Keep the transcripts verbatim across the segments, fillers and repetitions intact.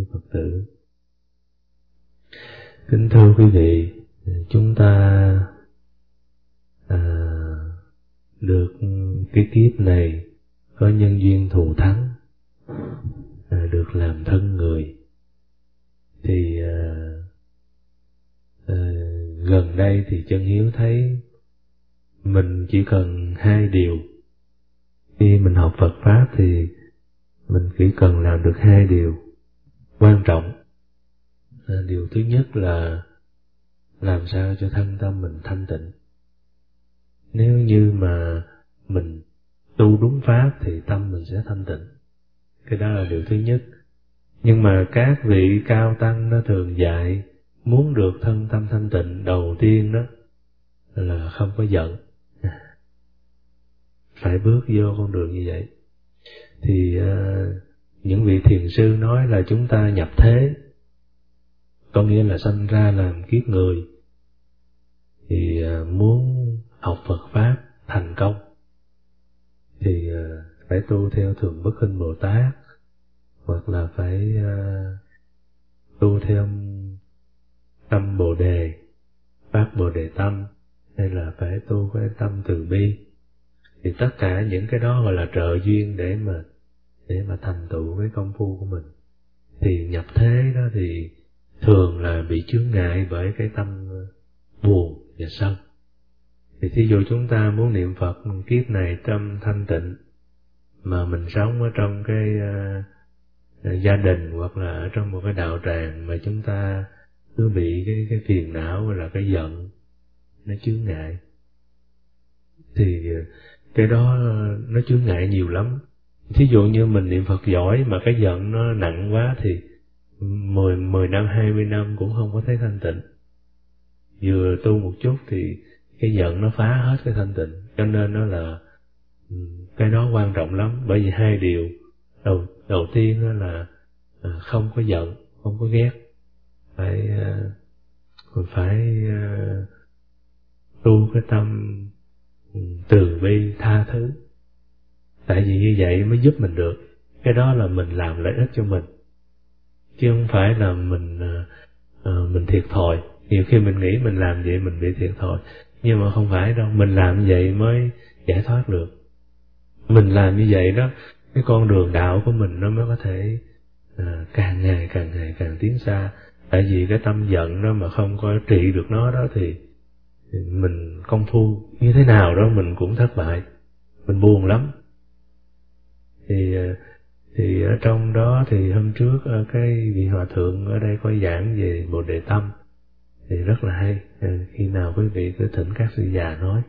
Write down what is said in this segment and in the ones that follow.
Phật tử. Kính thưa quý vị, chúng ta à, được cái kiếp này có nhân duyên thù thắng, à, được làm thân người. Thì à, à, gần đây thì Chân Hiếu thấy mình chỉ cần hai điều. Khi mình học Phật Pháp thì mình chỉ cần làm được hai điều quan trọng. À, điều thứ nhất là làm sao cho thân tâm mình thanh tịnh. Nếu như mà mình tu đúng Pháp thì tâm mình sẽ thanh tịnh. Cái đó là điều thứ nhất. Nhưng mà các vị cao tăng nó thường dạy muốn được thân tâm thanh tịnh, đầu tiên đó là không có giận. Phải bước vô con đường như vậy. Thì uh, những vị thiền sư nói là chúng ta nhập thế, có nghĩa là sanh ra làm kiếp người. Thì uh, muốn học Phật Pháp thành công thì uh, phải tu theo Thường Bất Khinh Bồ Tát, hoặc là phải uh, tu theo tâm Bồ Đề, Pháp Bồ Đề Tâm, hay là phải tu cái tâm từ bi. Thì tất cả những cái đó gọi là trợ duyên để mà để mà thành tựu cái công phu của mình. Thì nhập thế đó thì thường là bị chướng ngại bởi cái tâm buồn và sân. Thì thí dụ chúng ta muốn niệm Phật kiếp này tâm thanh tịnh, mà mình sống ở trong cái uh, gia đình hoặc là ở trong một cái đạo tràng mà chúng ta cứ bị cái cái phiền não hoặc là cái giận nó chướng ngại, thì cái đó nó chướng ngại nhiều lắm. Thí dụ như mình niệm Phật giỏi mà cái giận nó nặng quá thì mười, mười năm, hai mươi năm cũng không có thấy thanh tịnh. Vừa tu một chút thì cái giận nó phá hết cái thanh tịnh. Cho nên nó là cái đó quan trọng lắm. Bởi vì hai điều đầu, đầu tiên đó là không có giận, không có ghét. Phải, phải tu cái tâm từ bi tha thứ. Tại vì như vậy mới giúp mình được. Cái đó là mình làm lợi ích cho mình, chứ không phải là mình uh, mình thiệt thòi. Nhiều khi mình nghĩ mình làm vậy mình bị thiệt thòi, nhưng mà không phải đâu. Mình làm vậy mới giải thoát được. Mình làm như vậy đó, cái con đường đạo của mình nó mới có thể uh, càng ngày càng ngày càng tiến xa. Tại vì cái tâm giận đó mà không có trị được nó đó thì mình công phu như thế nào đó mình cũng thất bại, mình buồn lắm. Thì thì ở trong đó thì hôm trước cái vị hòa thượng ở đây có giảng về Bồ Đề Tâm thì rất là hay. Khi nào quý vị cứ thỉnh các sư già nói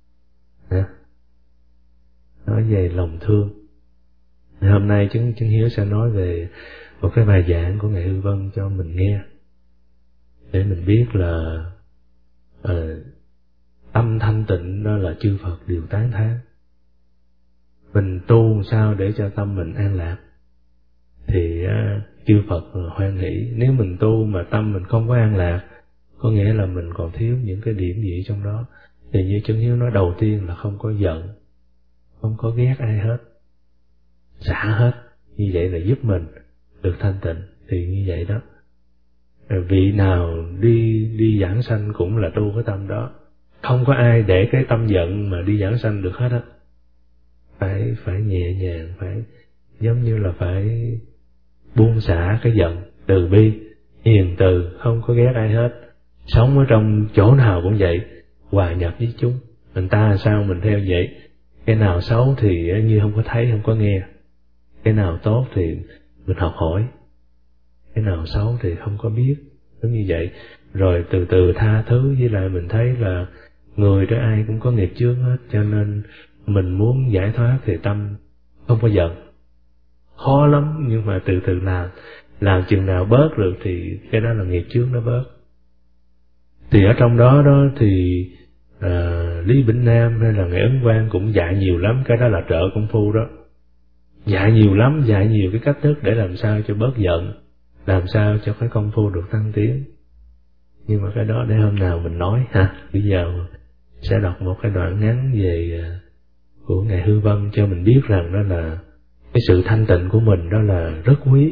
nói về lòng thương. Hôm nay chứng chứng Hiếu sẽ nói về một cái bài giảng của ngài Hư Vân cho mình nghe, để mình biết là uh, tâm thanh tịnh đó là chư Phật đều tán thán. Mình tu sao để cho tâm mình an lạc thì uh, chư Phật hoan hỷ. Nếu mình tu mà tâm mình không có an lạc, có nghĩa là mình còn thiếu những cái điểm gì trong đó. Thì như Chân Hiếu nói, đầu tiên là không có giận, không có ghét ai hết, xả hết. Như vậy là giúp mình được thanh tịnh. Thì như vậy đó, vị nào đi đi giảng sanh cũng là tu cái tâm đó. Không có ai để cái tâm giận mà đi giảng sanh được hết á. Phải phải nhẹ nhàng, phải giống như là phải buông xả cái giận, từ bi, hiền từ, không có ghét ai hết. Sống ở trong chỗ nào cũng vậy, hòa nhập với chúng. Mình ta sao mình theo vậy. Cái nào xấu thì như không có thấy, không có nghe. Cái nào tốt thì mình học hỏi, cái nào xấu thì không có biết. Giống như vậy. Rồi từ từ tha thứ. Với lại mình thấy là người đó ai cũng có nghiệp chướng hết, cho nên mình muốn giải thoát thì tâm không có giận. Khó lắm, nhưng mà từ từ làm. Làm chừng nào bớt được thì cái đó là nghiệp chướng nó bớt. Thì ở trong đó đó thì à, Lý Bỉnh Nam hay là ngài Ấn Quang cũng dạy nhiều lắm. Cái đó là trợ công phu đó. Dạy nhiều lắm, dạy nhiều cái cách thức để làm sao cho bớt giận, làm sao cho cái công phu được tăng tiến. Nhưng mà cái đó để hôm nào mình nói ha. Bây giờ sẽ đọc một cái đoạn ngắn về của ngài Hư Vân cho mình biết rằng đó là cái sự thanh tịnh của mình đó là rất quý.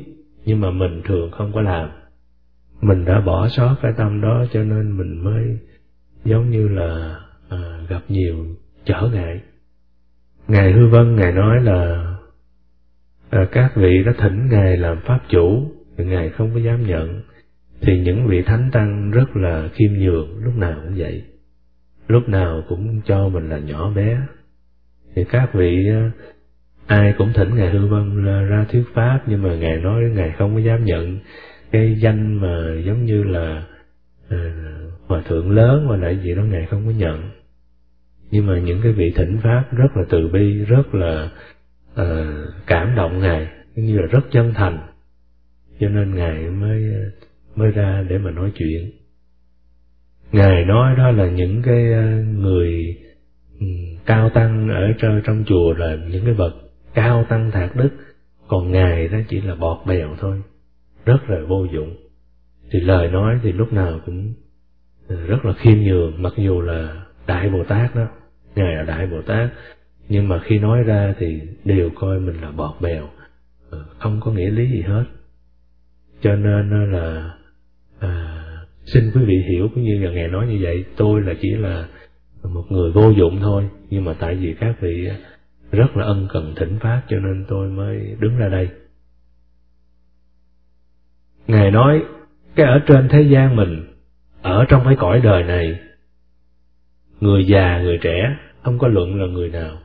nhưng mà mình thường không có làm. Mình đã bỏ sót cái tâm đó cho nên mình mới giống như là à, gặp nhiều trở ngại. Ngài Hư Vân Ngài nói là à, các vị đã thỉnh Ngài làm pháp chủ, thì Ngài không có dám nhận. Thì những vị thánh tăng rất là khiêm nhường, lúc nào cũng vậy, lúc nào cũng cho mình là nhỏ bé. Thì các vị ai cũng thỉnh Ngài Hư Vân ra thuyết pháp, nhưng mà Ngài nói Ngài không có dám nhận cái danh mà giống như là à, hòa thượng lớn hoặc là gì đó, Ngài không có nhận. Nhưng mà những cái vị thỉnh pháp rất là từ bi, rất là à, cảm động Ngài, như là rất chân thành, cho nên Ngài mới mới ra để mà nói chuyện. Ngài nói đó là những cái người cao tăng ở trong, trong chùa là những cái bậc cao tăng thạc đức, còn Ngài đó chỉ là bọt bèo thôi, rất là vô dụng. Thì lời nói thì lúc nào cũng rất là khiêm nhường, mặc dù là Đại Bồ Tát đó, Ngài là Đại Bồ Tát, nhưng mà khi nói ra thì đều coi mình là bọt bèo, không có nghĩa lý gì hết. Cho nên là à, xin quý vị hiểu, cũng như là Ngài nói như vậy, tôi là chỉ là một người vô dụng thôi, nhưng mà tại vì các vị rất là ân cần thỉnh pháp cho nên tôi mới đứng ra đây. Ngài nói cái ở trên thế gian mình, ở trong cái cõi đời này, người già người trẻ không có luận là người nào,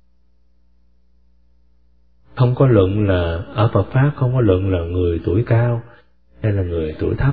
không có luận là ở Phật pháp không có luận là người tuổi cao hay là người tuổi thấp,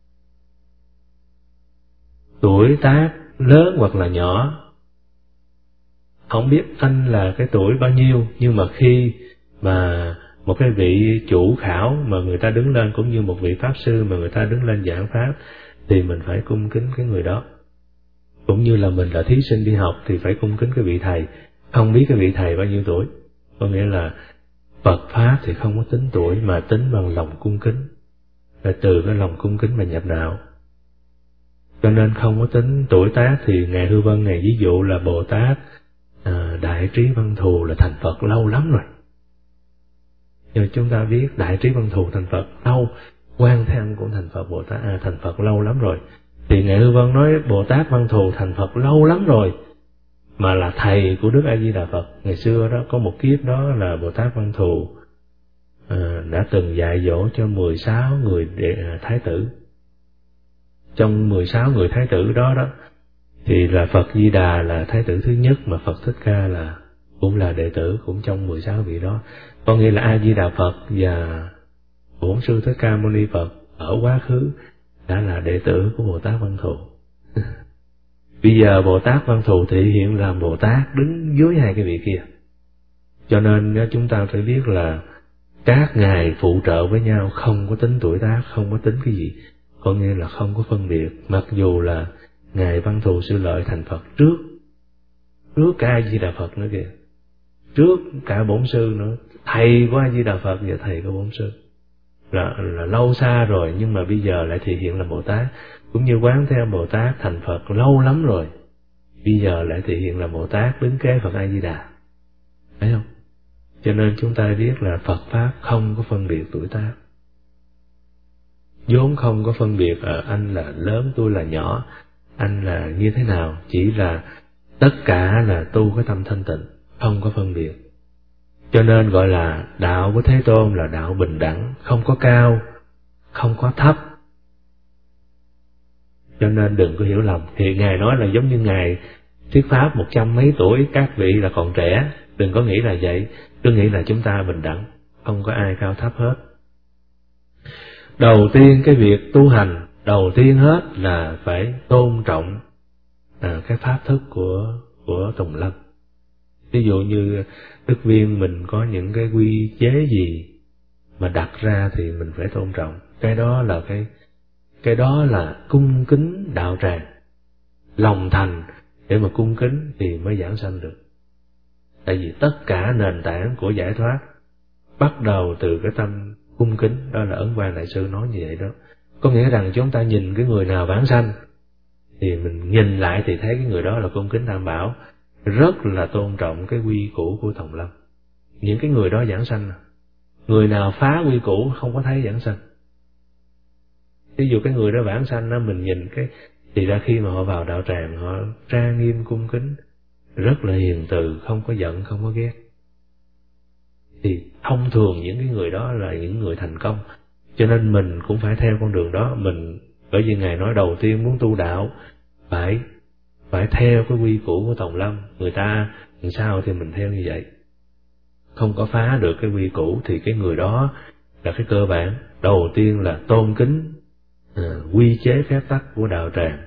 tuổi tác lớn hoặc là nhỏ, không biết anh là cái tuổi bao nhiêu, nhưng mà khi mà một cái vị chủ khảo mà người ta đứng lên, cũng như một vị pháp sư mà người ta đứng lên giảng pháp, thì mình phải cung kính cái người đó. Cũng như là mình là thí sinh đi học thì phải cung kính cái vị thầy, không biết cái vị thầy bao nhiêu tuổi. Có nghĩa là Phật pháp thì không có tính tuổi, mà tính bằng lòng cung kính, là từ cái lòng cung kính mà nhập đạo. Cho nên không có tính tuổi tác. Thì Ngài Hư Vân Ngài ví dụ là Bồ Tát à, Đại Trí Văn Thù là thành Phật lâu lắm rồi. Nhưng chúng ta biết Đại Trí Văn Thù thành Phật lâu, Quan Thế Âm cũng thành Phật, Bồ Tát à, thành Phật lâu lắm rồi. Thì Ngài Hư Vân nói Bồ Tát Văn Thù thành Phật lâu lắm rồi, mà là thầy của Đức A Di Đà Phật. Ngày xưa đó có một kiếp đó là Bồ Tát Văn Thù à, đã từng dạy dỗ cho mười sáu người đệ, thái tử. Trong mười sáu người thái tử đó đó thì là Phật Di Đà là thái tử thứ nhất, mà Phật Thích Ca là cũng là đệ tử, cũng trong mười sáu vị đó. Có nghĩa là A Di Đà Phật và Bổn Sư Thích Ca Mâu Ni Phật ở quá khứ đã là đệ tử của Bồ Tát Văn Thù. Bây giờ Bồ Tát Văn Thù thể hiện làm Bồ Tát đứng dưới hai cái vị kia. Cho nên chúng ta phải biết là các ngài phụ trợ với nhau, không có tính tuổi tác, không có tính cái gì, có nghĩa là không có phân biệt. Mặc dù là Ngài Văn Thù Sư Lợi thành Phật trước, trước cả A Di Đà Phật nữa kìa, trước cả Bổn Sư nữa, thầy của A Di Đà Phật và thầy của Bổn Sư, là, là lâu xa rồi, nhưng mà bây giờ lại thể hiện là Bồ Tát. Cũng như Quán Thế Âm Bồ Tát thành Phật lâu lắm rồi, bây giờ lại thể hiện là Bồ Tát đứng kế Phật A Di Đà, thấy không? Cho nên chúng ta biết là Phật pháp không có phân biệt tuổi tác, vốn không có phân biệt ở anh là lớn tôi là nhỏ, anh là như thế nào, chỉ là tất cả là tu cái tâm thanh tịnh, không có phân biệt. Cho nên gọi là đạo của Thế Tôn là đạo bình đẳng, không có cao, không có thấp. Cho nên đừng có hiểu lầm. Thì Ngài nói là giống như Ngài thuyết pháp một trăm mấy tuổi, các vị là còn trẻ, đừng có nghĩ là vậy. Cứ nghĩ là chúng ta bình đẳng, không có ai cao thấp hết. Đầu tiên cái việc tu hành, đầu tiên hết là phải tôn trọng à, cái pháp thức của của Tùng Lâm. Ví dụ như Đức Viên mình có những cái quy chế gì mà đặt ra thì mình phải tôn trọng. Cái đó là cái cái đó là cung kính đạo tràng, lòng thành để mà cung kính thì mới giảng sanh được. Tại vì tất cả nền tảng của giải thoát bắt đầu từ cái tâm cung kính, đó là Ấn Quang Đại Sư nói như vậy đó. Có nghĩa rằng chúng ta nhìn cái người nào vãng sanh thì mình nhìn lại thì thấy cái người đó là cung kính Tam Bảo, rất là tôn trọng cái quy củ của Tùng Lâm. Những cái người đó giảng sanh Người nào phá quy củ không có thấy vãng sanh. Ví dụ cái người đó vãng sanh đó, mình nhìn cái thì ra khi mà họ vào đạo tràng họ trang nghiêm cung kính, rất là hiền từ, không có giận, không có ghét. Thì thông thường những cái người đó là những người thành công. Cho nên mình cũng phải theo con đường đó. Mình bởi vì Ngài nói đầu tiên muốn tu đạo phải phải theo cái quy củ của Tòng Lâm. Người ta làm sao thì mình theo như vậy. Không có phá được cái quy củ thì cái người đó là cái cơ bản. Đầu tiên là tôn kính à, quy chế phép tắc của đạo tràng.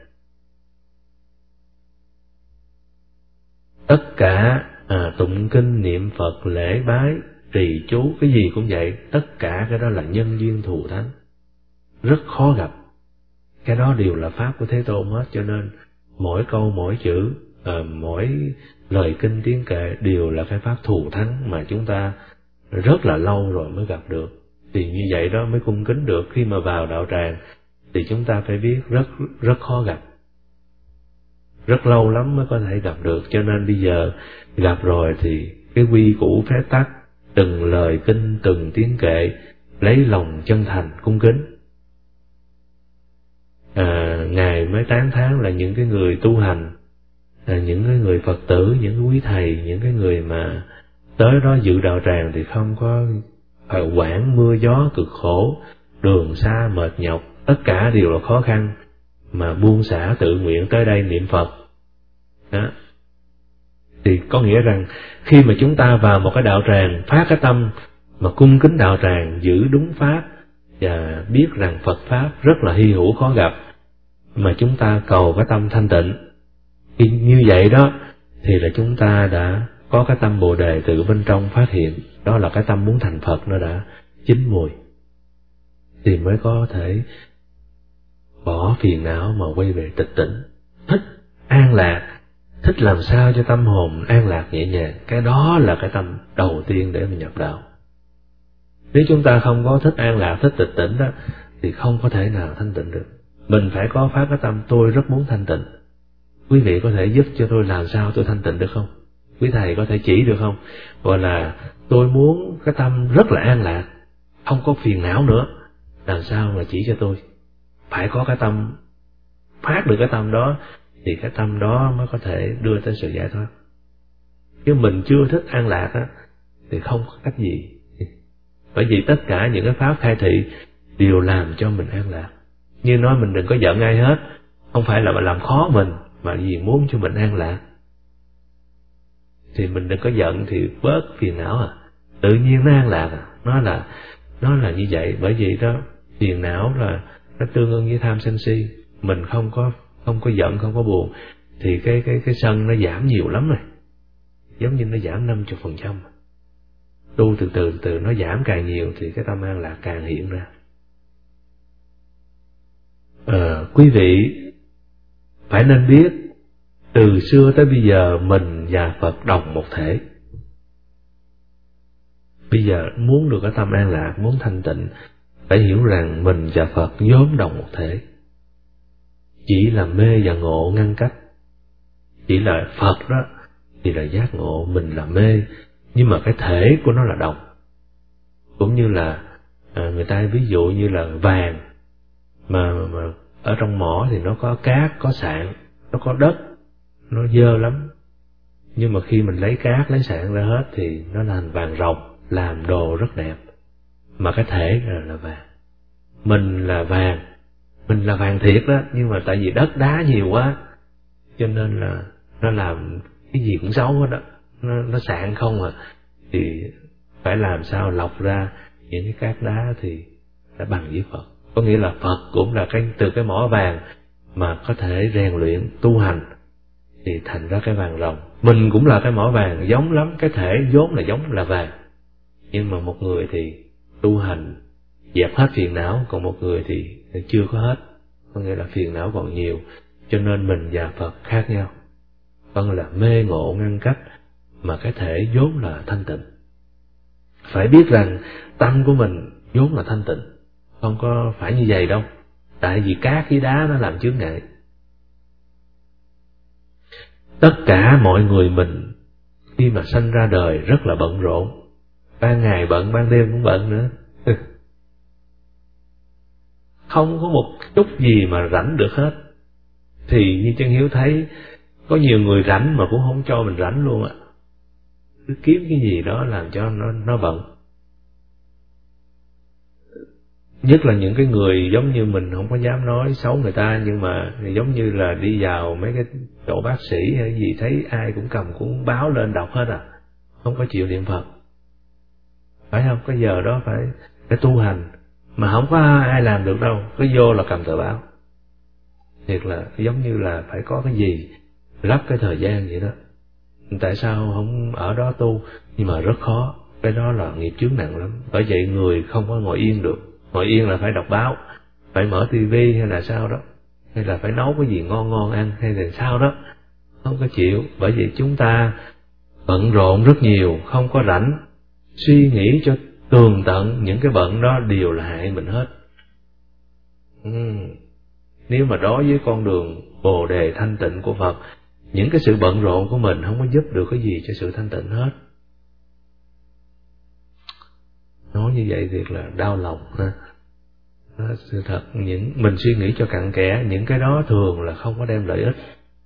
Tất cả à, tụng kinh, niệm Phật, lễ bái, trì chú, cái gì cũng vậy. Tất cả cái đó là nhân duyên thù thắng, rất khó gặp. Cái đó đều là pháp của Thế Tôn hết. Cho nên mỗi câu mỗi chữ, à, mỗi lời kinh tiếng kệ đều là cái pháp thù thắng mà chúng ta rất là lâu rồi mới gặp được. Thì như vậy đó mới cung kính được. Khi mà vào đạo tràng thì chúng ta phải biết rất rất khó gặp, rất lâu lắm mới có thể gặp được. Cho nên bây giờ gặp rồi thì cái quy củ phép tắc, từng lời kinh, từng tiếng kệ, lấy lòng chân thành cung kính. À, Ngài mới tán thán là những cái người tu hành, à, những cái người Phật tử, những cái quý thầy, những cái người mà tới đó dự đạo tràng thì không có phải quản mưa gió cực khổ, đường xa mệt nhọc, tất cả đều là khó khăn, mà buông xả tự nguyện tới đây niệm Phật. Đó. Thì có nghĩa rằng khi mà chúng ta vào một cái đạo tràng, phát cái tâm mà cung kính đạo tràng, giữ đúng pháp và biết rằng Phật pháp rất là hy hữu khó gặp, mà chúng ta cầu cái tâm thanh tịnh, khi như vậy đó thì là chúng ta đã có cái tâm Bồ Đề từ bên trong phát hiện, đó là cái tâm muốn thành Phật nó đã chín mùi, thì mới có thể bỏ phiền não mà quay về tịch tỉnh, thích an lạc, thích làm sao cho tâm hồn an lạc nhẹ nhàng. Cái đó là cái tâm đầu tiên để mình nhập đạo. Nếu chúng ta không có thích an lạc, thích tịch tỉnh đó, thì không có thể nào thanh tịnh được. Mình phải có phát cái tâm tôi rất muốn thanh tịnh. Quý vị có thể giúp cho tôi làm sao tôi thanh tịnh được không? Quý thầy có thể chỉ được không? Gọi là tôi muốn cái tâm rất là an lạc, không có phiền não nữa, làm sao mà chỉ cho tôi? Phải có cái tâm, phát được cái tâm đó thì cái tâm đó mới có thể đưa tới sự giải thoát. Chứ mình chưa thích an lạc á thì không có cách gì. Bởi vì tất cả những cái pháp khai thị đều làm cho mình an lạc. Như nói mình đừng có giận ai hết, không phải là làm khó mình, mà vì muốn cho mình an lạc. Thì mình đừng có giận thì bớt phiền não à, tự nhiên nó an lạc à. Nó là nó là như vậy. Bởi vì đó phiền não là nó tương ứng với tham sân si. Mình không có không có giận, không có buồn thì cái cái cái sân nó giảm nhiều lắm rồi, giống như nó giảm năm mươi phần trăm. Tu từ từ từ nó giảm càng nhiều thì cái tâm an lạc càng hiện ra. À, quý vị phải nên biết từ xưa tới bây giờ mình và Phật đồng một thể. Bây giờ muốn được cái tâm an lạc, muốn thanh tịnh, phải hiểu rằng mình và Phật vốn đồng một thể. Chỉ là mê và ngộ ngăn cách. Chỉ là Phật đó thì là giác ngộ, mình là mê, nhưng mà cái thể của nó là đồng. Cũng như là à, người ta ví dụ như là vàng mà, mà ở trong mỏ thì nó có cát, có sạn, nó có đất, nó dơ lắm. Nhưng mà khi mình lấy cát, lấy sạn ra hết thì nó thành vàng ròng, làm đồ rất đẹp. Mà cái thể là, là vàng. Mình là vàng, mình là vàng thiệt đó, nhưng mà tại vì đất đá nhiều quá, cho nên là nó làm cái gì cũng xấu hết đó, nó, nó sạn không à. Thì phải làm sao lọc ra những cái cát đá thì đã bằng với Phật. Có nghĩa là Phật cũng là cái từ cái mỏ vàng mà có thể rèn luyện tu hành thì thành ra cái vàng ròng. Mình cũng là cái mỏ vàng, giống lắm, cái thể vốn là giống là vàng, nhưng mà một người thì tu hành dẹp hết phiền não, còn một người thì chưa có hết, có nghĩa là phiền não còn nhiều. Cho nên mình và Phật khác nhau, phân là mê ngộ ngăn cách, mà cái thể vốn là thanh tịnh. Phải biết rằng tâm của mình vốn là thanh tịnh, không có phải như vậy đâu, tại vì cát với đá nó làm chướng ngại. Tất cả mọi người mình khi mà sanh ra đời rất là bận rộn, ban ngày bận, ban đêm cũng bận nữa. Không có một chút gì mà rảnh được hết. Thì như Chân Hiếu thấy, có nhiều người rảnh mà cũng không cho mình rảnh luôn ạ. Cứ kiếm cái gì đó làm cho nó nó bận. Nhất là những cái người giống như mình không có dám nói xấu người ta, nhưng mà giống như là đi vào mấy cái chỗ bác sĩ hay gì thấy ai cũng cầm cuốn báo lên đọc hết à, không có chịu niệm Phật. Phải không? Cái giờ đó phải phải tu hành, mà không có ai làm được đâu, cứ vô là cầm tờ báo. Thiệt là giống như là phải có cái gì lắp cái thời gian vậy đó. Tại sao không ở đó tu? Nhưng mà rất khó, cái đó là nghiệp chướng nặng lắm. Bởi vậy người không có ngồi yên được. Ngồi yên là phải đọc báo, phải mở tivi hay là sao đó, hay là phải nấu cái gì ngon ngon ăn hay là sao đó, không có chịu. Bởi vậy chúng ta bận rộn rất nhiều, không có rảnh suy nghĩ cho tường tận. Những cái bận đó đều là hại mình hết. ừ. Nếu mà đối với con đường Bồ Đề thanh tịnh của Phật, những cái sự bận rộn của mình không có giúp được cái gì cho sự thanh tịnh hết. Nói như vậy thiệt là đau lòng ha. Đó, sự thật, những mình suy nghĩ cho cặn kẽ, những cái đó thường là không có đem lợi ích.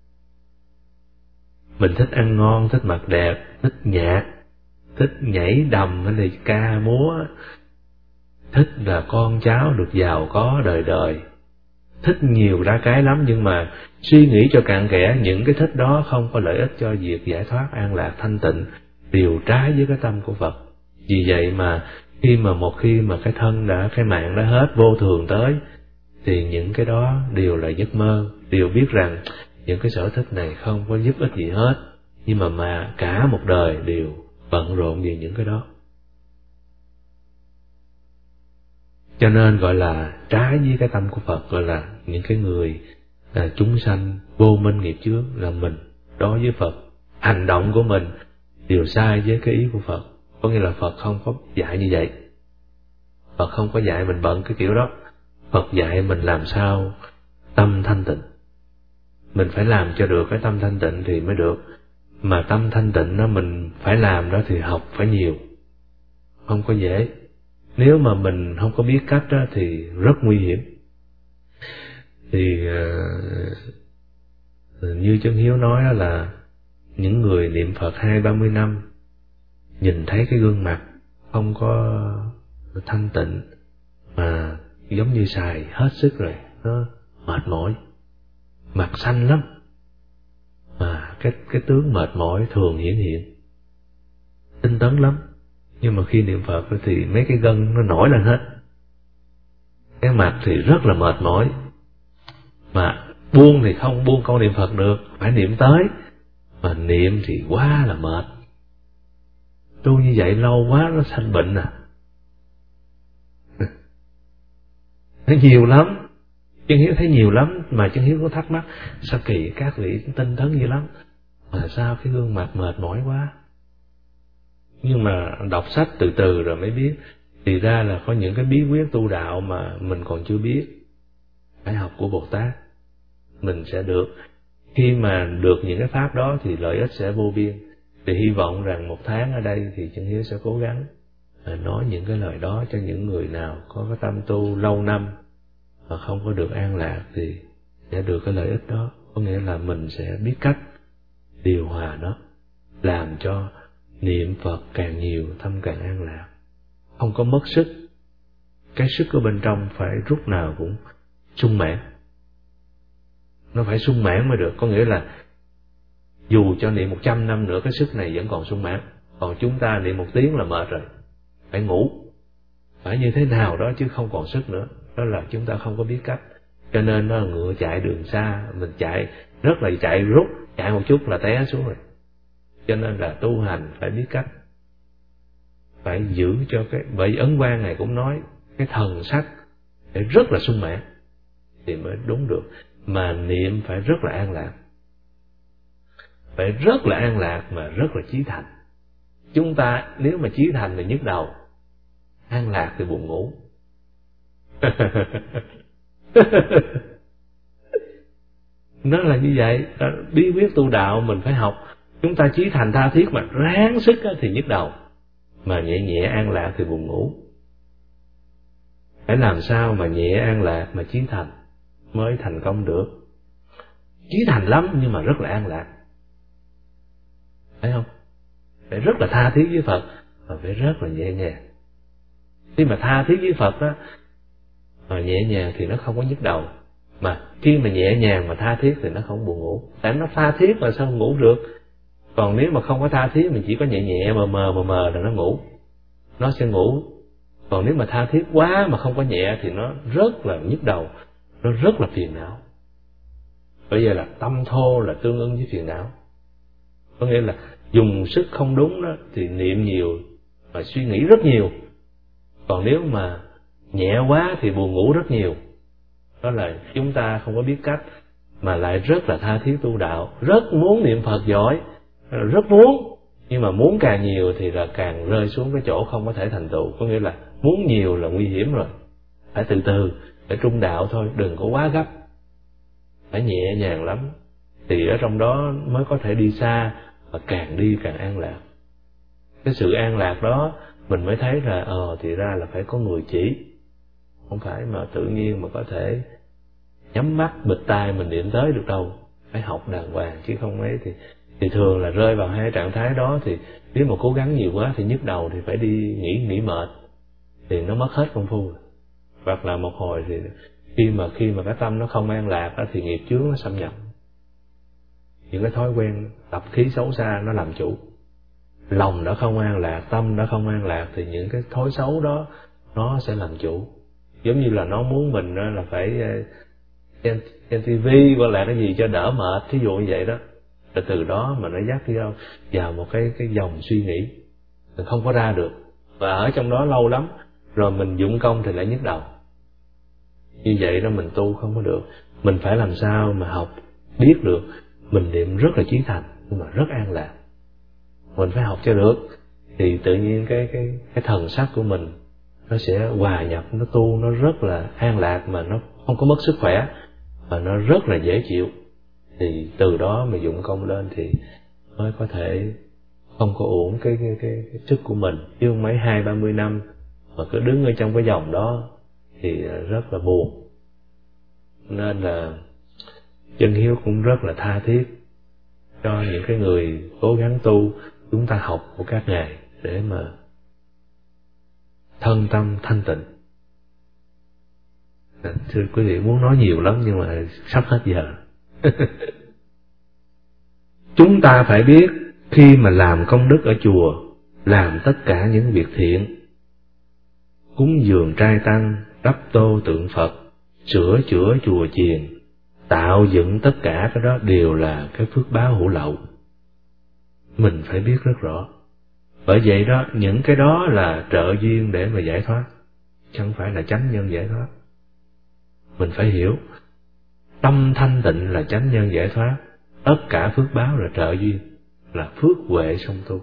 Mình thích ăn ngon, thích mặc đẹp, thích nhạc, thích nhảy đầm hay là ca múa, thích là con cháu được giàu có đời đời, thích nhiều ra cái lắm. Nhưng mà suy nghĩ cho cặn kẽ, những cái thích đó không có lợi ích cho việc giải thoát an lạc thanh tịnh, đều trái với cái tâm của Phật. Vì vậy mà khi mà một khi mà cái thân đã, cái mạng đã hết, vô thường tới, thì những cái đó đều là giấc mơ. Đều biết rằng những cái sở thích này không có giúp ích gì hết, nhưng mà mà cả một đời đều bận rộn vì những cái đó. Cho nên gọi là trái với cái tâm của Phật, gọi là những cái người là chúng sanh vô minh nghiệp chướng, là mình đối với Phật, hành động của mình đều sai với cái ý của Phật. Có nghĩa là Phật không có dạy như vậy. Phật không có dạy mình bận cái kiểu đó. Phật dạy mình làm sao tâm thanh tịnh. Mình phải làm cho được cái tâm thanh tịnh thì mới được. Mà tâm thanh tịnh đó mình phải làm đó thì học phải nhiều, không có dễ. Nếu mà mình không có biết cách đó thì rất nguy hiểm. Thì uh, như Chân Hiếu nói đó là những người niệm Phật hai ba mươi năm, nhìn thấy cái gương mặt không có thanh tịnh mà giống như xài hết sức rồi, nó mệt mỏi, mặt xanh lắm, mà cái cái tướng mệt mỏi thường hiển hiện, tinh tấn lắm. Nhưng mà khi niệm Phật thì mấy cái gân nó nổi lên hết, cái mặt thì rất là mệt mỏi, mà buông thì không buông câu niệm Phật được, phải niệm tới, mà niệm thì quá là mệt. Tu như vậy lâu quá nó sanh bệnh à. Thấy nhiều lắm, Chân Hiếu thấy nhiều lắm, mà Chân Hiếu có thắc mắc sao kỳ các vị tinh tấn dữ lắm mà sao cái gương mặt mệt mỏi quá. Nhưng mà đọc sách từ từ rồi mới biết, thì ra là có những cái bí quyết tu đạo mà mình còn chưa biết, phải học của Bồ Tát mình sẽ được. Khi mà được những cái pháp đó thì lợi ích sẽ vô biên. Thì hy vọng rằng một tháng ở đây thì Chân Hiếu sẽ cố gắng nói những cái lời đó cho những người nào có cái tâm tu lâu năm mà không có được an lạc, thì sẽ được cái lợi ích đó. Có nghĩa là mình sẽ biết cách điều hòa nó, làm cho niệm Phật càng nhiều, tâm càng an lạc, không có mất sức. Cái sức ở bên trong phải lúc nào cũng sung mãn, nó phải sung mãn mới được. Có nghĩa là dù cho niệm một trăm năm nữa cái sức này vẫn còn sung mãn. Còn chúng ta niệm một tiếng là mệt rồi, phải ngủ, phải như thế nào đó chứ không còn sức nữa. Đó là chúng ta không có biết cách. Cho nên nó là ngựa chạy đường xa, mình chạy rất là chạy rút, chạy một chút là té xuống rồi. Cho nên là tu hành phải biết cách, phải giữ cho cái, bởi Ấn Quang này cũng nói cái thần sắc để rất là sung mãn thì mới đúng được. Mà niệm phải rất là an lạc, phải rất là an lạc mà rất là chí thành. Chúng ta nếu mà chí thành thì nhức đầu, an lạc thì buồn ngủ. Nó là như vậy. Bí quyết tu đạo mình phải học. Chúng ta chí thành tha thiết mà ráng sức thì nhức đầu, mà nhẹ nhẹ an lạc thì buồn ngủ. Phải làm sao mà nhẹ an lạc mà chí thành mới thành công được. Chí thành lắm nhưng mà rất là an lạc, phải không? Phải rất là tha thiết với Phật và phải rất là nhẹ nhàng. Khi mà tha thiết với Phật á, mà nhẹ nhàng thì nó không có nhức đầu. Mà khi mà nhẹ nhàng mà tha thiết thì nó không buồn ngủ. Tại nó tha thiết mà sao ngủ được. Còn nếu mà không có tha thiết, mình chỉ có nhẹ nhẹ mờ mờ mờ mờ là nó ngủ, nó sẽ ngủ. Còn nếu mà tha thiết quá mà không có nhẹ thì nó rất là nhức đầu, nó rất là phiền não. Bởi vậy là tâm thô là tương ứng với phiền não. Có nghĩa là dùng sức không đúng đó thì niệm nhiều và suy nghĩ rất nhiều. Còn nếu mà nhẹ quá thì buồn ngủ rất nhiều. Đó là chúng ta không có biết cách, mà lại rất là tha thiết tu đạo, rất muốn niệm Phật giỏi, rất muốn, nhưng mà muốn càng nhiều thì là càng rơi xuống cái chỗ không có thể thành tựu. Có nghĩa là muốn nhiều là nguy hiểm rồi. Phải từ từ, phải trung đạo thôi, đừng có quá gấp, phải nhẹ nhàng lắm, thì ở trong đó mới có thể đi xa, và càng đi càng an lạc. Cái sự an lạc đó mình mới thấy là ờ thì ra là phải có người chỉ, không phải mà tự nhiên mà có thể nhắm mắt bịt tai mình niệm tới được đâu. Phải học đàng hoàng chứ không ấy thì thì thường là rơi vào hai trạng thái đó. Thì nếu mà cố gắng nhiều quá thì nhức đầu thì phải đi nghỉ nghỉ mệt, thì nó mất hết công phu. Hoặc là một hồi thì khi mà khi mà cái tâm nó không an lạc đó, thì nghiệp chướng nó xâm nhập, những cái thói quen tập khí xấu xa nó làm chủ. Lòng đã không an lạc, tâm đã không an lạc thì những cái thói xấu đó nó sẽ làm chủ. Giống như là nó muốn mình là phải xem, xem tivi hoặc là cái gì cho đỡ mệt, thí dụ như vậy đó. Rồi từ đó mà nó dắt đi đâu vào một cái cái dòng suy nghĩ mình không có ra được, và ở trong đó lâu lắm rồi mình dụng công thì lại nhức đầu. Như vậy đó mình tu không có được. Mình phải làm sao mà học biết được mình niệm rất là chí thành nhưng mà rất an lạc. Mình phải học cho được thì tự nhiên cái cái cái thần sắc của mình nó sẽ hòa nhập, nó tu nó rất là an lạc, mà nó không có mất sức khỏe, mà nó rất là dễ chịu. Thì từ đó mà dụng công lên thì mới có thể không có uổng cái cái cái, cái sức của mình. Chứ không mấy hai ba mươi năm mà cứ đứng ở trong cái dòng đó thì rất là buồn. Nên là Chân Hiếu cũng rất là tha thiết cho những cái người cố gắng tu, chúng ta học của các ngài để mà thân tâm thanh tịnh. Thưa quý vị, muốn nói nhiều lắm nhưng mà sắp hết giờ. Chúng ta phải biết khi mà làm công đức ở chùa, làm tất cả những việc thiện, cúng dường trai tăng, đắp tô tượng Phật, sửa chữa chùa chiền, tạo dựng tất cả cái đó đều là cái phước báo hữu lậu. Mình phải biết rất rõ. Bởi vậy đó, những cái đó là trợ duyên để mà giải thoát, chẳng phải là chánh nhân giải thoát. Mình phải hiểu, tâm thanh tịnh là chánh nhân giải thoát, tất cả phước báo là trợ duyên, là phước huệ song tu.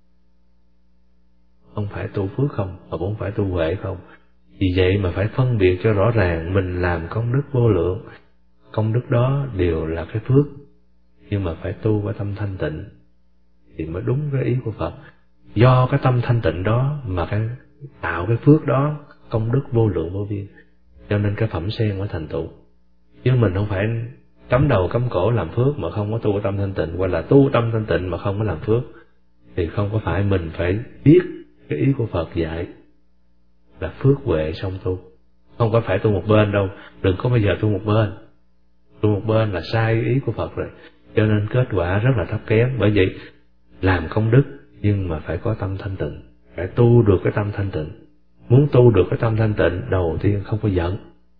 Không phải tu phước không, mà cũng phải tu huệ không. Vì vậy mà phải phân biệt cho rõ ràng, mình làm công đức vô lượng, công đức đó đều là cái phước, nhưng mà phải tu với tâm thanh tịnh thì mới đúng cái ý của Phật. Do cái tâm thanh tịnh đó mà cái tạo cái phước đó, công đức vô lượng vô biên, cho nên cái phẩm sen mới thành tựu. Chứ mình không phải cắm đầu cắm cổ làm phước mà không có tu tâm thanh tịnh, hoặc là tu tâm thanh tịnh mà không có làm phước, thì không có phải. Mình phải biết cái ý của Phật dạy là phước huệ song tu, không có phải tu một bên đâu. Đừng có bao giờ tu một bên, tu một bên là sai ý của Phật rồi, cho nên kết quả rất là thấp kém. Bởi vậy làm công đức nhưng mà phải có tâm thanh tịnh, phải tu được cái tâm thanh tịnh. Muốn tu được cái tâm thanh tịnh, đầu tiên không có giận.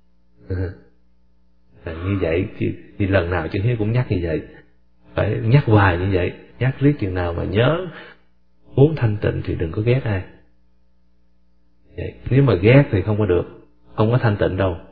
Là như vậy thì, thì lần nào Chân Hiếu cũng nhắc như vậy, phải nhắc hoài như vậy, nhắc riết chừng nào mà nhớ. Muốn thanh tịnh thì đừng có ghét ai. Vậy, nếu mà ghét thì không có được, không có thanh tịnh đâu.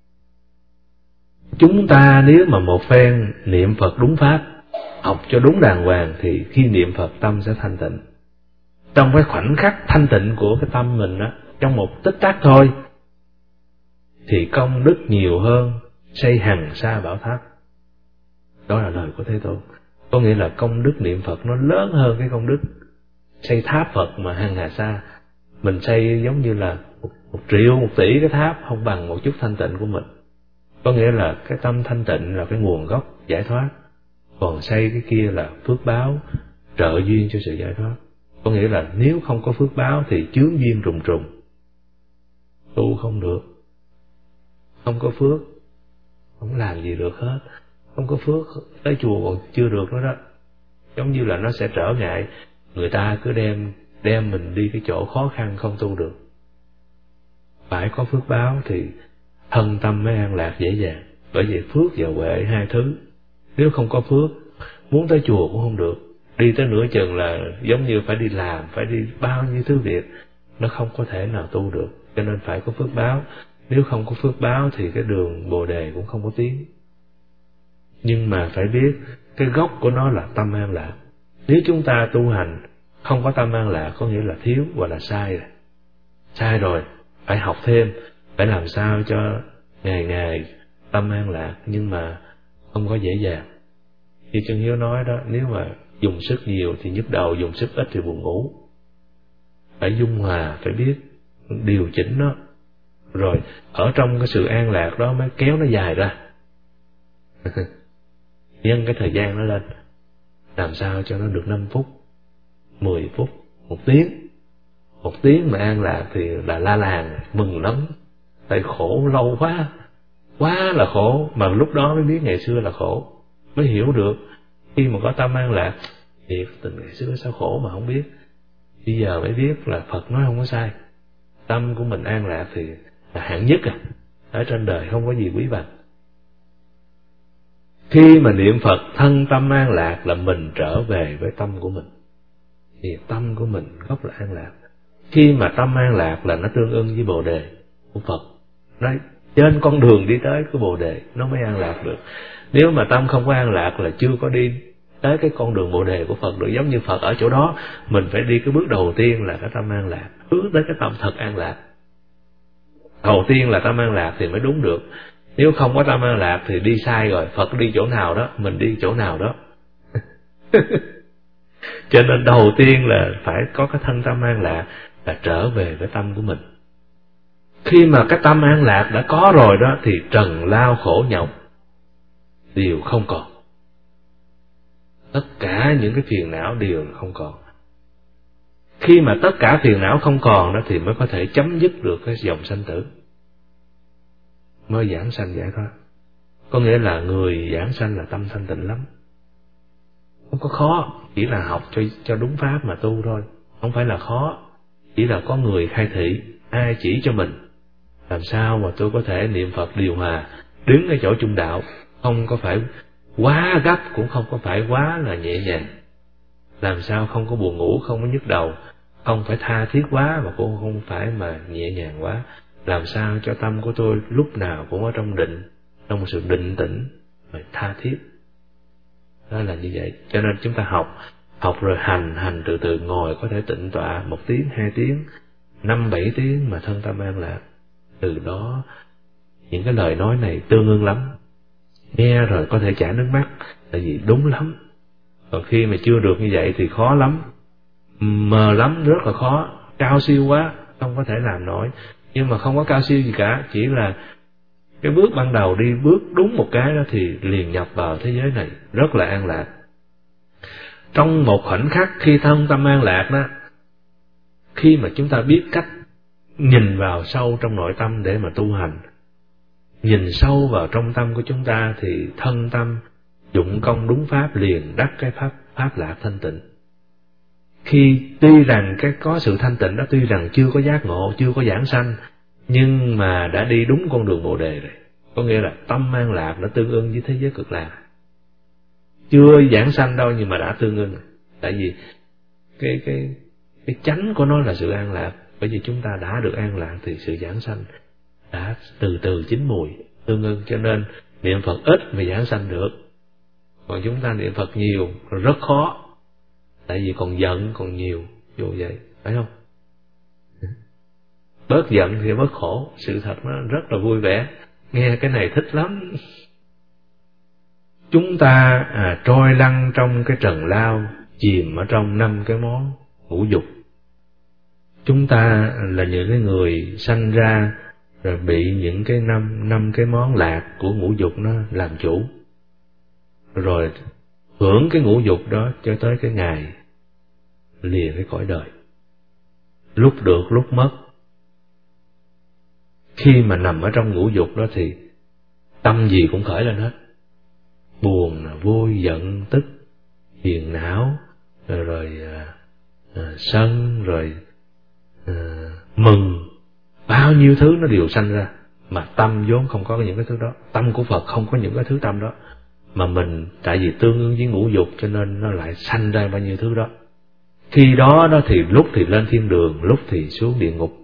Chúng ta nếu mà một phen niệm Phật đúng pháp, học cho đúng đàng hoàng, thì khi niệm Phật tâm sẽ thanh tịnh. Trong cái khoảnh khắc thanh tịnh của cái tâm mình á, trong một tích tắc thôi, thì công đức nhiều hơn xây hằng sa bảo tháp. Đó là lời của Thế Tôn. Có nghĩa là công đức niệm Phật nó lớn hơn cái công đức xây tháp Phật mà hằng hà sa, mình xây giống như là một, một triệu một tỷ cái tháp không bằng một chút thanh tịnh của mình. Có nghĩa là cái tâm thanh tịnh là cái nguồn gốc giải thoát, còn xây cái kia là phước báo trợ duyên cho sự giải thoát. Có nghĩa là nếu không có phước báo thì chướng duyên trùng trùng, tu không được. Không có phước không làm gì được hết. Không có phước tới chùa còn chưa được nữa đó. Giống như là nó sẽ trở ngại, người ta cứ đem đem mình đi cái chỗ khó khăn không tu được. Phải có phước báo thì thân tâm mới an lạc dễ dàng. Bởi vì phước và huệ hai thứ, nếu không có phước, muốn tới chùa cũng không được. Đi tới nửa chừng là giống như phải đi làm, phải đi bao nhiêu thứ việc, nó không có thể nào tu được. Cho nên phải có phước báo. Nếu không có phước báo thì cái đường Bồ Đề cũng không có tiến. Nhưng mà phải biết cái gốc của nó là tâm an lạc. Nếu chúng ta tu hành không có tâm an lạc, có nghĩa là thiếu và là sai rồi. Sai rồi, phải học thêm, phải làm sao cho ngày ngày tâm an lạc, nhưng mà không có dễ dàng. Như Chân Hiếu nói đó, nếu mà dùng sức nhiều thì nhức đầu, dùng sức ít thì buồn ngủ. Phải dung hòa, phải biết điều chỉnh nó. Rồi ở trong cái sự an lạc đó mới kéo nó dài ra. Nhân cái thời gian nó lên, làm sao cho nó được năm phút, mười phút, một tiếng. Một tiếng mà an lạc thì là la làng, mừng lắm. Tại khổ lâu quá, quá là khổ. Mà lúc đó mới biết ngày xưa là khổ, mới hiểu được. Khi mà có tâm an lạc, thì từ ngày xưa sao khổ mà không biết. Bây giờ mới biết là Phật nói không có sai. Tâm của mình an lạc thì là hạng nhất à. Ở trên đời không có gì quý bằng. Khi mà niệm Phật thân tâm an lạc là mình trở về với tâm của mình. Thì tâm của mình gốc là an lạc. Khi mà tâm an lạc là nó tương ưng với Bồ Đề của Phật. Đấy, trên con đường đi tới cái Bồ Đề nó mới an lạc được. Nếu mà tâm không có an lạc là chưa có đi tới cái con đường Bồ Đề của Phật được. Giống như Phật ở chỗ đó, mình phải đi cái bước đầu tiên là cái tâm an lạc, hướng tới cái tâm thật an lạc. Đầu tiên là tâm an lạc thì mới đúng được. Nếu không có tâm an lạc thì đi sai rồi. Phật đi chỗ nào đó, mình đi chỗ nào đó. Cho nên đầu tiên là phải có cái thân tâm an lạc, là trở về với tâm của mình. Khi mà cái tâm an lạc đã có rồi đó thì trần lao khổ nhọc đều không còn. Tất cả những cái phiền não đều không còn. Khi mà tất cả phiền não không còn đó thì mới có thể chấm dứt được cái dòng sanh tử, mới giảng sanh giải thoát. Có nghĩa là người giảng sanh là tâm thanh tịnh lắm. Không có khó, chỉ là học cho cho đúng pháp mà tu thôi. Không phải là khó, chỉ là có người khai thị, ai chỉ cho mình làm sao mà tôi có thể niệm Phật điều hòa, đứng ở chỗ trung đạo, không có phải quá gấp, cũng không có phải quá là nhẹ nhàng. Làm sao không có buồn ngủ, không có nhức đầu, không phải tha thiết quá mà cũng không phải mà nhẹ nhàng quá. Làm sao cho tâm của tôi lúc nào cũng ở trong định, trong một sự định tĩnh và tha thiết. Đó là như vậy. Cho nên chúng ta học, học rồi hành, hành từ từ, ngồi có thể tịnh tọa một tiếng, hai tiếng, năm bảy tiếng mà thân tâm an lạc. Từ đó những cái lời nói này tương ưng lắm. Nghe rồi có thể chảy nước mắt, tại vì đúng lắm. Còn khi mà chưa được như vậy thì khó lắm, mờ lắm, rất là khó, cao siêu quá, không có thể làm nổi. Nhưng mà không có cao siêu gì cả, chỉ là cái bước ban đầu đi bước đúng một cái đó thì liền nhập vào thế giới này, rất là an lạc. Trong một khoảnh khắc khi thân tâm an lạc đó, khi mà chúng ta biết cách nhìn vào sâu trong nội tâm để mà tu hành, nhìn sâu vào trong tâm của chúng ta thì thân tâm dụng công đúng pháp liền đắc cái pháp pháp lạc thanh tịnh. Khi tuy rằng cái có sự thanh tịnh đó, tuy rằng chưa có giác ngộ, chưa có giảng sanh, nhưng mà đã đi đúng con đường Bồ Đề rồi. Có nghĩa là tâm an lạc đã tương ưng với thế giới cực lạc. Chưa giảng sanh đâu nhưng mà đã tương ưng. Tại vì cái cái cái chánh của nó là sự an lạc. Bởi vì chúng ta đã được an lạc thì sự giảng sanh đã từ từ chín mùi, tương ưng. Cho nên niệm Phật ít mà giảng sanh được. Còn chúng ta niệm Phật nhiều rất khó. Tại vì còn giận còn nhiều, vô vậy, phải không? Bớt giận thì bớt khổ. Sự thật nó rất là vui vẻ. Nghe cái này thích lắm. Chúng ta à, trôi lăn trong cái trần lao, chìm ở trong năm cái món ngũ dục. Chúng ta là những cái người sanh ra rồi bị những cái năm năm cái món lạc của ngũ dục nó làm chủ, rồi hưởng cái ngũ dục đó cho tới cái ngày lìa cái cõi đời, lúc được lúc mất. Khi mà nằm ở trong ngũ dục đó thì tâm gì cũng khởi lên hết, buồn, vui, giận, tức, phiền não, rồi, rồi à, à, sân, rồi à, mừng, bao nhiêu thứ nó đều sanh ra. Mà tâm vốn không có những cái thứ đó, tâm của Phật không có những cái thứ tâm đó, mà mình tại vì tương ứng với ngũ dục cho nên nó lại sanh ra bao nhiêu thứ đó. Khi đó đó thì lúc thì lên thiên đường, lúc thì xuống địa ngục.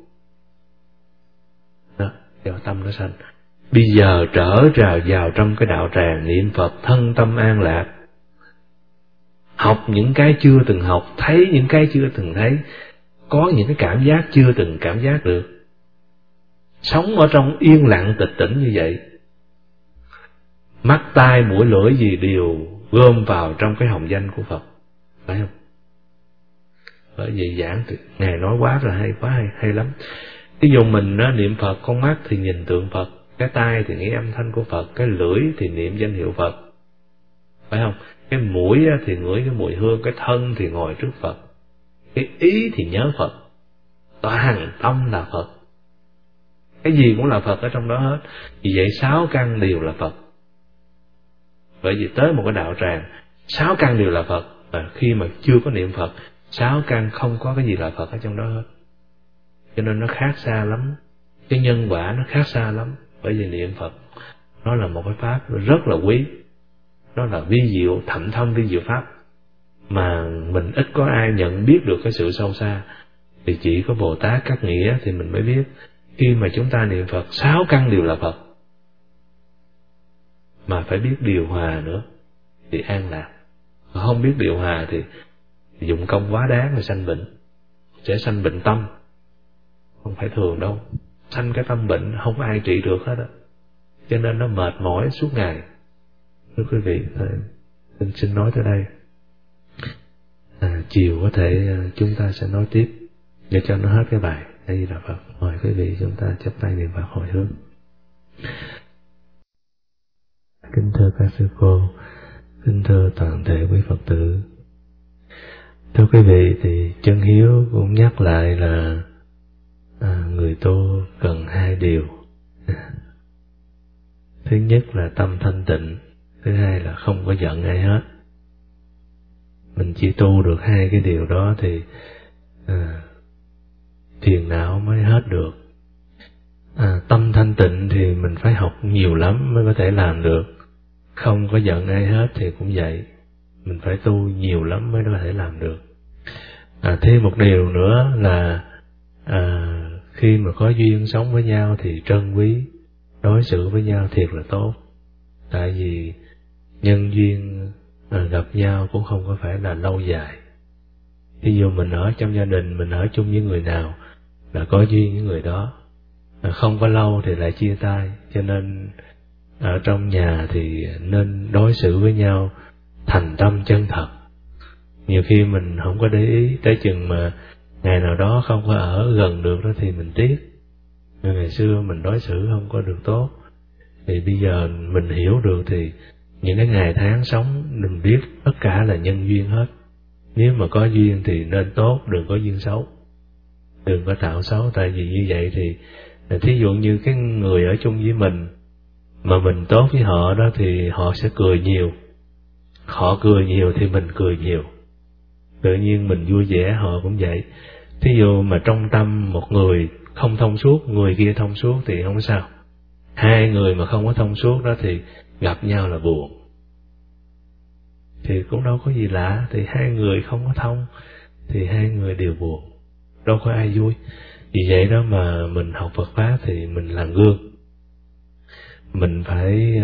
Đó, do tâm nó sanh. Bây giờ trở ra vào trong cái đạo tràng niệm Phật thân tâm an lạc, học những cái chưa từng học, thấy những cái chưa từng thấy, có những cái cảm giác chưa từng cảm giác được, sống ở trong yên lặng tịch tỉnh như vậy, mắt tai mũi lưỡi gì đều gom vào trong cái hồng danh của Phật, phải không? Bởi vì giảng thì Ngài nói quá là hay, quá hay, hay lắm. Ví dụ mình đó, niệm Phật, con mắt thì nhìn tượng Phật, cái tai thì nghe âm thanh của Phật, cái lưỡi thì niệm danh hiệu Phật, phải không? Cái mũi thì ngửi cái mùi hương, cái thân thì ngồi trước Phật, cái ý thì nhớ Phật, toàn tâm là Phật, cái gì cũng là Phật ở trong đó hết. Vì vậy sáu căn đều là Phật. Bởi vì tới một cái đạo tràng, sáu căn đều là Phật, và khi mà chưa có niệm Phật, sáu căn không có cái gì là Phật ở trong đó hết. Cho nên nó khác xa lắm, cái nhân quả nó khác xa lắm. Bởi vì niệm Phật nó là một cái pháp rất là quý, nó là vi diệu, thậm thâm vi diệu pháp, mà mình ít có ai nhận biết được cái sự sâu xa. Thì chỉ có Bồ Tát Cát Nghĩa thì mình mới biết. Khi mà chúng ta niệm Phật, sáu căn đều là Phật, mà phải biết điều hòa nữa thì an lạc. Không biết điều hòa thì dụng công quá đáng mà sanh bệnh, sẽ sanh bệnh tâm, không phải thường đâu. Sanh cái tâm bệnh không ai trị được hết á, cho nên nó mệt mỏi suốt ngày. Thưa quý vị, xin xin nói tới đây. À, chiều có thể chúng ta sẽ nói tiếp để cho nó hết cái bài. Đây là Phật. Mời quý vị chúng ta chắp tay niệm Phật hồi hướng. Kính thưa các sư cô, kính thưa toàn thể quý Phật tử. Thưa quý vị, thì Chân Hiếu cũng nhắc lại là à, người tu cần hai điều. Thứ nhất là tâm thanh tịnh, thứ hai là không có giận ai hết. Mình chỉ tu được hai cái điều đó thì à, phiền não mới hết được. À, tâm thanh tịnh thì mình phải học nhiều lắm mới có thể làm được. Không có giận ai hết thì cũng vậy, mình phải tu nhiều lắm mới có thể làm được. À, thêm một điều nữa là à, khi mà có duyên sống với nhau thì trân quý, đối xử với nhau thiệt là tốt. Tại vì nhân duyên à, gặp nhau cũng không có phải là lâu dài. Ví dụ mình ở trong gia đình, mình ở chung với người nào là có duyên với người đó, à, không có lâu thì lại chia tay. Cho nên ở trong nhà thì nên đối xử với nhau thành tâm chân thật. Nhiều khi mình không có để ý, tới chừng mà ngày nào đó không có ở gần được đó thì mình tiếc. Nhưng ngày xưa mình đối xử không có được tốt, thì bây giờ mình hiểu được thì những cái ngày tháng sống mình biết tất cả là nhân duyên hết. Nếu mà có duyên thì nên tốt, đừng có duyên xấu, đừng có tạo xấu. Tại vì như vậy thì thí dụ như cái người ở chung với mình mà mình tốt với họ đó thì họ sẽ cười nhiều, họ cười nhiều thì mình cười nhiều, tự nhiên mình vui vẻ họ cũng vậy. Thí dụ mà trong tâm một người không thông suốt, người kia thông suốt thì không sao. Hai người mà không có thông suốt đó thì gặp nhau là buồn, thì cũng đâu có gì lạ. Thì hai người không có thông thì hai người đều buồn, đâu có ai vui. Vì vậy đó mà mình học Phật Pháp thì mình làm gương. Mình phải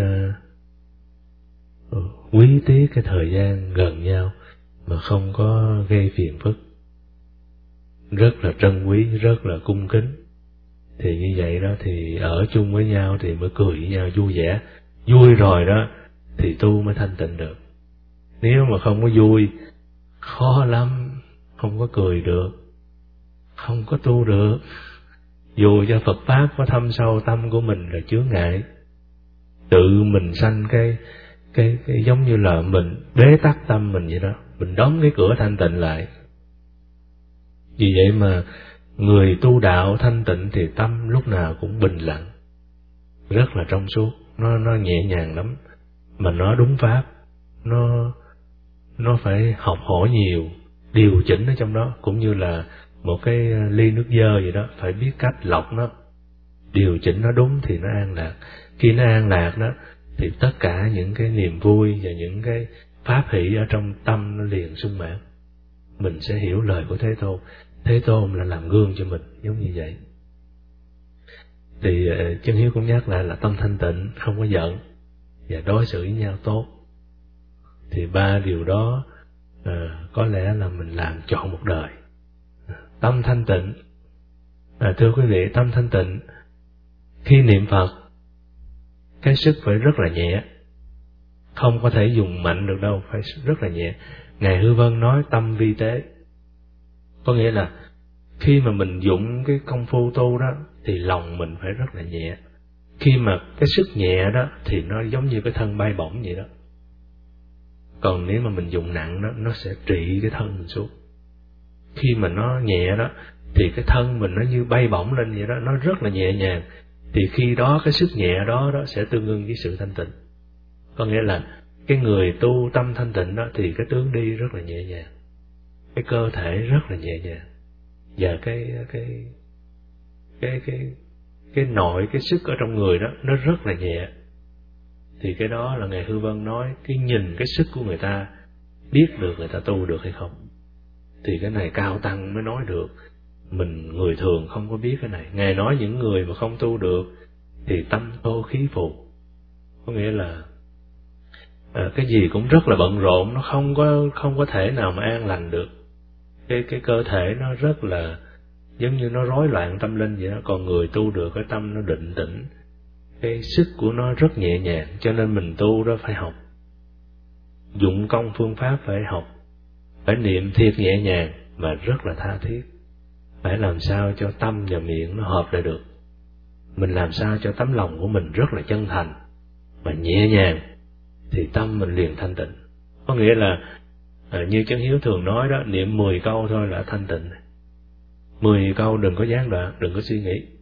uh, quý tiếc cái thời gian gần nhau mà không có gây phiền phức, rất là trân quý, rất là cung kính. Thì như vậy đó thì ở chung với nhau thì mới cười với nhau vui vẻ. Vui rồi đó thì tu mới thanh tịnh được. Nếu mà không có vui, khó lắm, không có cười được, không có tu được. Dù cho Phật Pháp có thâm sâu, tâm của mình là chướng ngại, tự mình sanh cái cái cái giống như là mình bế tắc tâm mình vậy đó, mình đóng cái cửa thanh tịnh lại. Vì vậy mà người tu đạo thanh tịnh thì tâm lúc nào cũng bình lặng, rất là trong suốt, nó nó nhẹ nhàng lắm, mà nó đúng pháp, nó nó phải học hỏi nhiều, điều chỉnh ở trong đó, cũng như là một cái ly nước dơ vậy đó, phải biết cách lọc nó, điều chỉnh nó đúng thì nó an lạc. Khi nó an lạc đó thì tất cả những cái niềm vui và những cái pháp hỷ ở trong tâm nó liền sung mãn. Mình sẽ hiểu lời của Thế Tôn. Thế Tôn là làm gương cho mình giống như vậy. Thì Chân Hiếu cũng nhắc lại là tâm thanh tịnh, không có giận và đối xử với nhau tốt. Thì ba điều đó à, có lẽ là mình làm trọn một đời. Tâm thanh tịnh, à, thưa quý vị, tâm thanh tịnh khi niệm Phật, cái sức phải rất là nhẹ, không có thể dùng mạnh được đâu, phải rất là nhẹ. Ngài Hư Vân nói tâm vi tế, có nghĩa là khi mà mình dụng cái công phu tu đó thì lòng mình phải rất là nhẹ. Khi mà cái sức nhẹ đó thì nó giống như cái thân bay bổng vậy đó. Còn nếu mà mình dùng nặng đó, nó sẽ trị cái thân mình xuống. Khi mà nó nhẹ đó thì cái thân mình nó như bay bổng lên vậy đó, nó rất là nhẹ nhàng. Thì khi đó cái sức nhẹ đó đó sẽ tương ưng với sự thanh tịnh. Có nghĩa là cái người tu tâm thanh tịnh đó thì cái tướng đi rất là nhẹ nhàng, cái cơ thể rất là nhẹ nhàng, và cái cái cái cái cái nội cái sức ở trong người đó nó rất là nhẹ. Thì cái đó là Ngài Hư Vân nói, cái nhìn cái sức của người ta biết được người ta tu được hay không. Thì cái này cao tăng mới nói được, mình người thường không có biết cái này. Ngài nói những người mà không tu được thì tâm thô khí phụ, có nghĩa là à, cái gì cũng rất là bận rộn, nó không có không có thể nào mà an lành được. Cái cái cơ thể nó rất là giống như nó rối loạn tâm linh vậy đó. Còn người tu được cái tâm nó định tĩnh, cái sức của nó rất nhẹ nhàng. Cho nên mình tu đó phải học, dụng công phương pháp phải học, phải niệm thiệt nhẹ nhàng mà rất là tha thiết. Phải làm sao cho tâm và miệng nó hợp lại được. Mình làm sao cho tấm lòng của mình rất là chân thành và nhẹ nhàng thì tâm mình liền thanh tịnh. Có nghĩa là à, như Chân Hiếu thường nói đó, niệm mười câu thôi là thanh tịnh. Mười câu đừng có gián đoạn, đừng có suy nghĩ,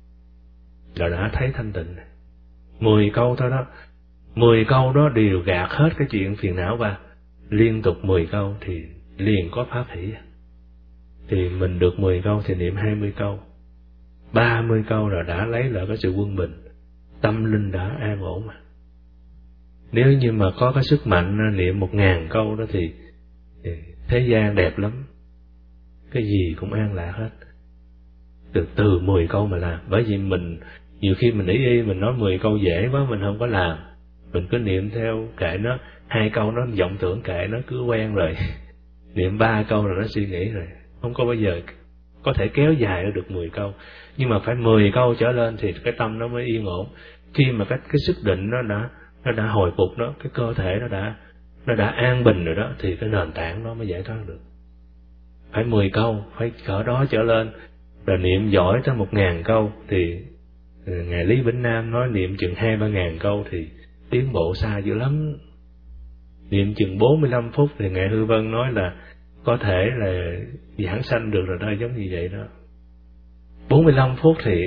là đã thấy thanh tịnh. Mười câu thôi đó, mười câu đó đều gạt hết cái chuyện phiền não qua. Liên tục mười câu thì liền có pháp hỷ. Thì mình được mười câu thì niệm hai mươi câu, ba mươi câu là đã lấy lại cái sự quân bình, tâm linh đã an ổn mà. Nếu như mà có cái sức mạnh niệm một ngàn câu đó thì, thì thế gian đẹp lắm, cái gì cũng an lạc hết. Từ từ mười câu mà làm. Bởi vì mình nhiều khi mình ý y mình nói mười câu dễ quá, mình không có làm, mình cứ niệm theo kệ nó, hai câu nó vọng tưởng kệ nó, cứ quen rồi. Niệm ba câu rồi nó suy nghĩ rồi, không có bao giờ có thể kéo dài được mười câu. Nhưng mà phải mười câu trở lên thì cái tâm nó mới yên ổn. Khi mà cái cái sức định nó đã nó đã hồi phục đó, cái cơ thể nó đã nó đã an bình rồi đó, thì cái nền tảng nó mới giải thoát được. Phải mười câu, phải cỡ đó trở lên. Rồi niệm giỏi tới một ngàn câu thì Ngài Lý Vĩnh Nam nói niệm chừng hai ba ngàn câu thì tiến bộ xa dữ lắm. Niệm chừng bốn mươi lăm phút thì Ngài Hư Vân nói là có thể là giảng sanh được rồi đó, giống như vậy đó. bốn mươi lăm phút thì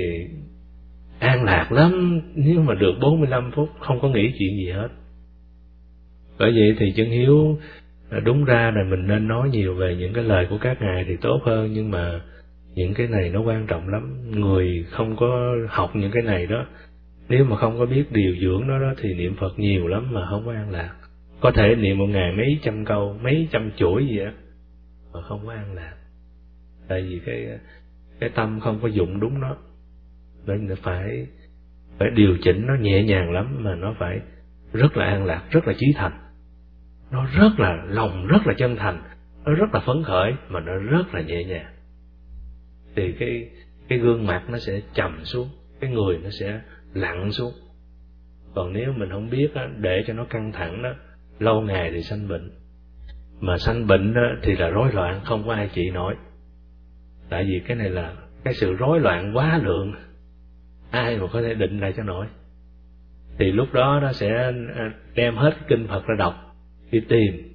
an lạc lắm, nếu mà được bốn mươi lăm phút không có nghĩ chuyện gì hết. Bởi vậy thì Chân Hiếu đúng ra là mình nên nói nhiều về những cái lời của các ngài thì tốt hơn, nhưng mà những cái này nó quan trọng lắm. Người không có học những cái này đó, nếu mà không có biết điều dưỡng đó, đó thì niệm Phật nhiều lắm mà không có an lạc. Có thể niệm một ngày mấy trăm câu, mấy trăm chuỗi gì á mà không có an lạc. Tại vì cái cái tâm không có dụng đúng nó, nên là phải phải điều chỉnh nó nhẹ nhàng lắm, mà nó phải rất là an lạc, rất là chí thành. Nó rất là lòng rất là chân thành, nó rất là phấn khởi, mà nó rất là nhẹ nhàng. Thì cái cái gương mặt nó sẽ trầm xuống, cái người nó sẽ lặng xuống. Còn nếu mình không biết á, để cho nó căng thẳng đó, lâu ngày thì sanh bệnh. Mà sanh bệnh đó, thì là rối loạn, không có ai trị nổi. Tại vì cái này là cái sự rối loạn quá lượng, ai mà có thể định lại cho nổi. Thì lúc đó nó sẽ đem hết kinh Phật ra đọc, đi tìm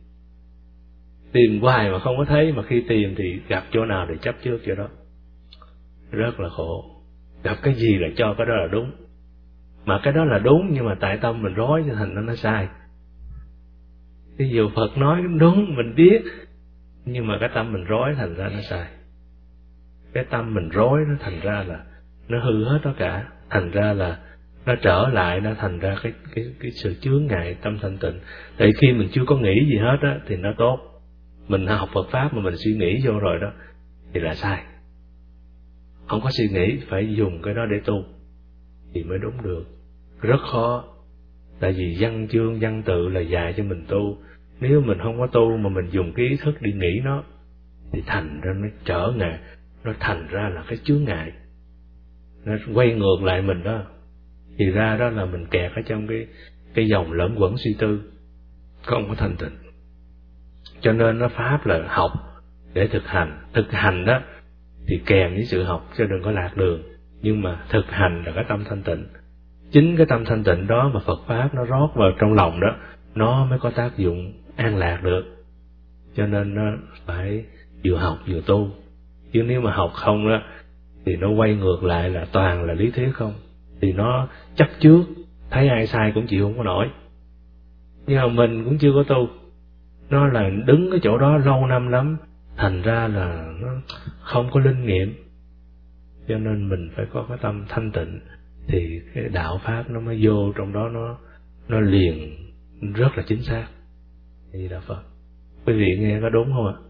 tìm hoài mà không có thấy, mà khi tìm thì gặp chỗ nào thì chấp trước chỗ đó, rất là khổ. Gặp cái gì là cho cái đó là đúng, mà cái đó là đúng nhưng mà tại tâm mình rối cho thành nó nó sai. Ví dụ Phật nói đúng mình biết, nhưng mà cái tâm mình rối thành ra nó sai. Cái tâm mình rối nó thành ra là nó hư hết tất cả, thành ra là nó trở lại, nó thành ra cái cái cái sự chướng ngại tâm thanh tịnh. Tại khi mình chưa có nghĩ gì hết á thì nó tốt. Mình học Phật pháp mà mình suy nghĩ vô rồi đó thì là sai. Không có suy nghĩ, phải dùng cái đó để tu thì mới đúng được. Rất khó. Tại vì văn chương văn tự là dạy cho mình tu. Nếu mình không có tu mà mình dùng cái ý thức đi nghĩ nó thì thành ra nó trở ngại, nó thành ra là cái chướng ngại, nó quay ngược lại mình đó. Thì ra đó là mình kẹt ở trong cái cái dòng lẫn quẩn suy tư, không có thanh tịnh. Cho nên nó pháp là học để thực hành. Thực hành đó thì kèm với sự học, chứ đừng có lạc đường. Nhưng mà thực hành là cái tâm thanh tịnh. Chính cái tâm thanh tịnh đó mà Phật pháp nó rót vào trong lòng đó, nó mới có tác dụng an lạc được. Cho nên nó phải vừa học vừa tu. Chứ nếu mà học không đó thì nó quay ngược lại là toàn là lý thuyết không. Thì nó chấp trước, thấy ai sai cũng chịu không có nổi. Nhưng mà mình cũng chưa có tu, nó là đứng cái chỗ đó lâu năm lắm, thành ra là nó không có linh nghiệm. Cho nên mình phải có cái tâm thanh tịnh thì cái đạo pháp nó mới vô trong đó, nó nó liền rất là chính xác. Thì đạo Phật, quý vị nghe có đúng không ạ?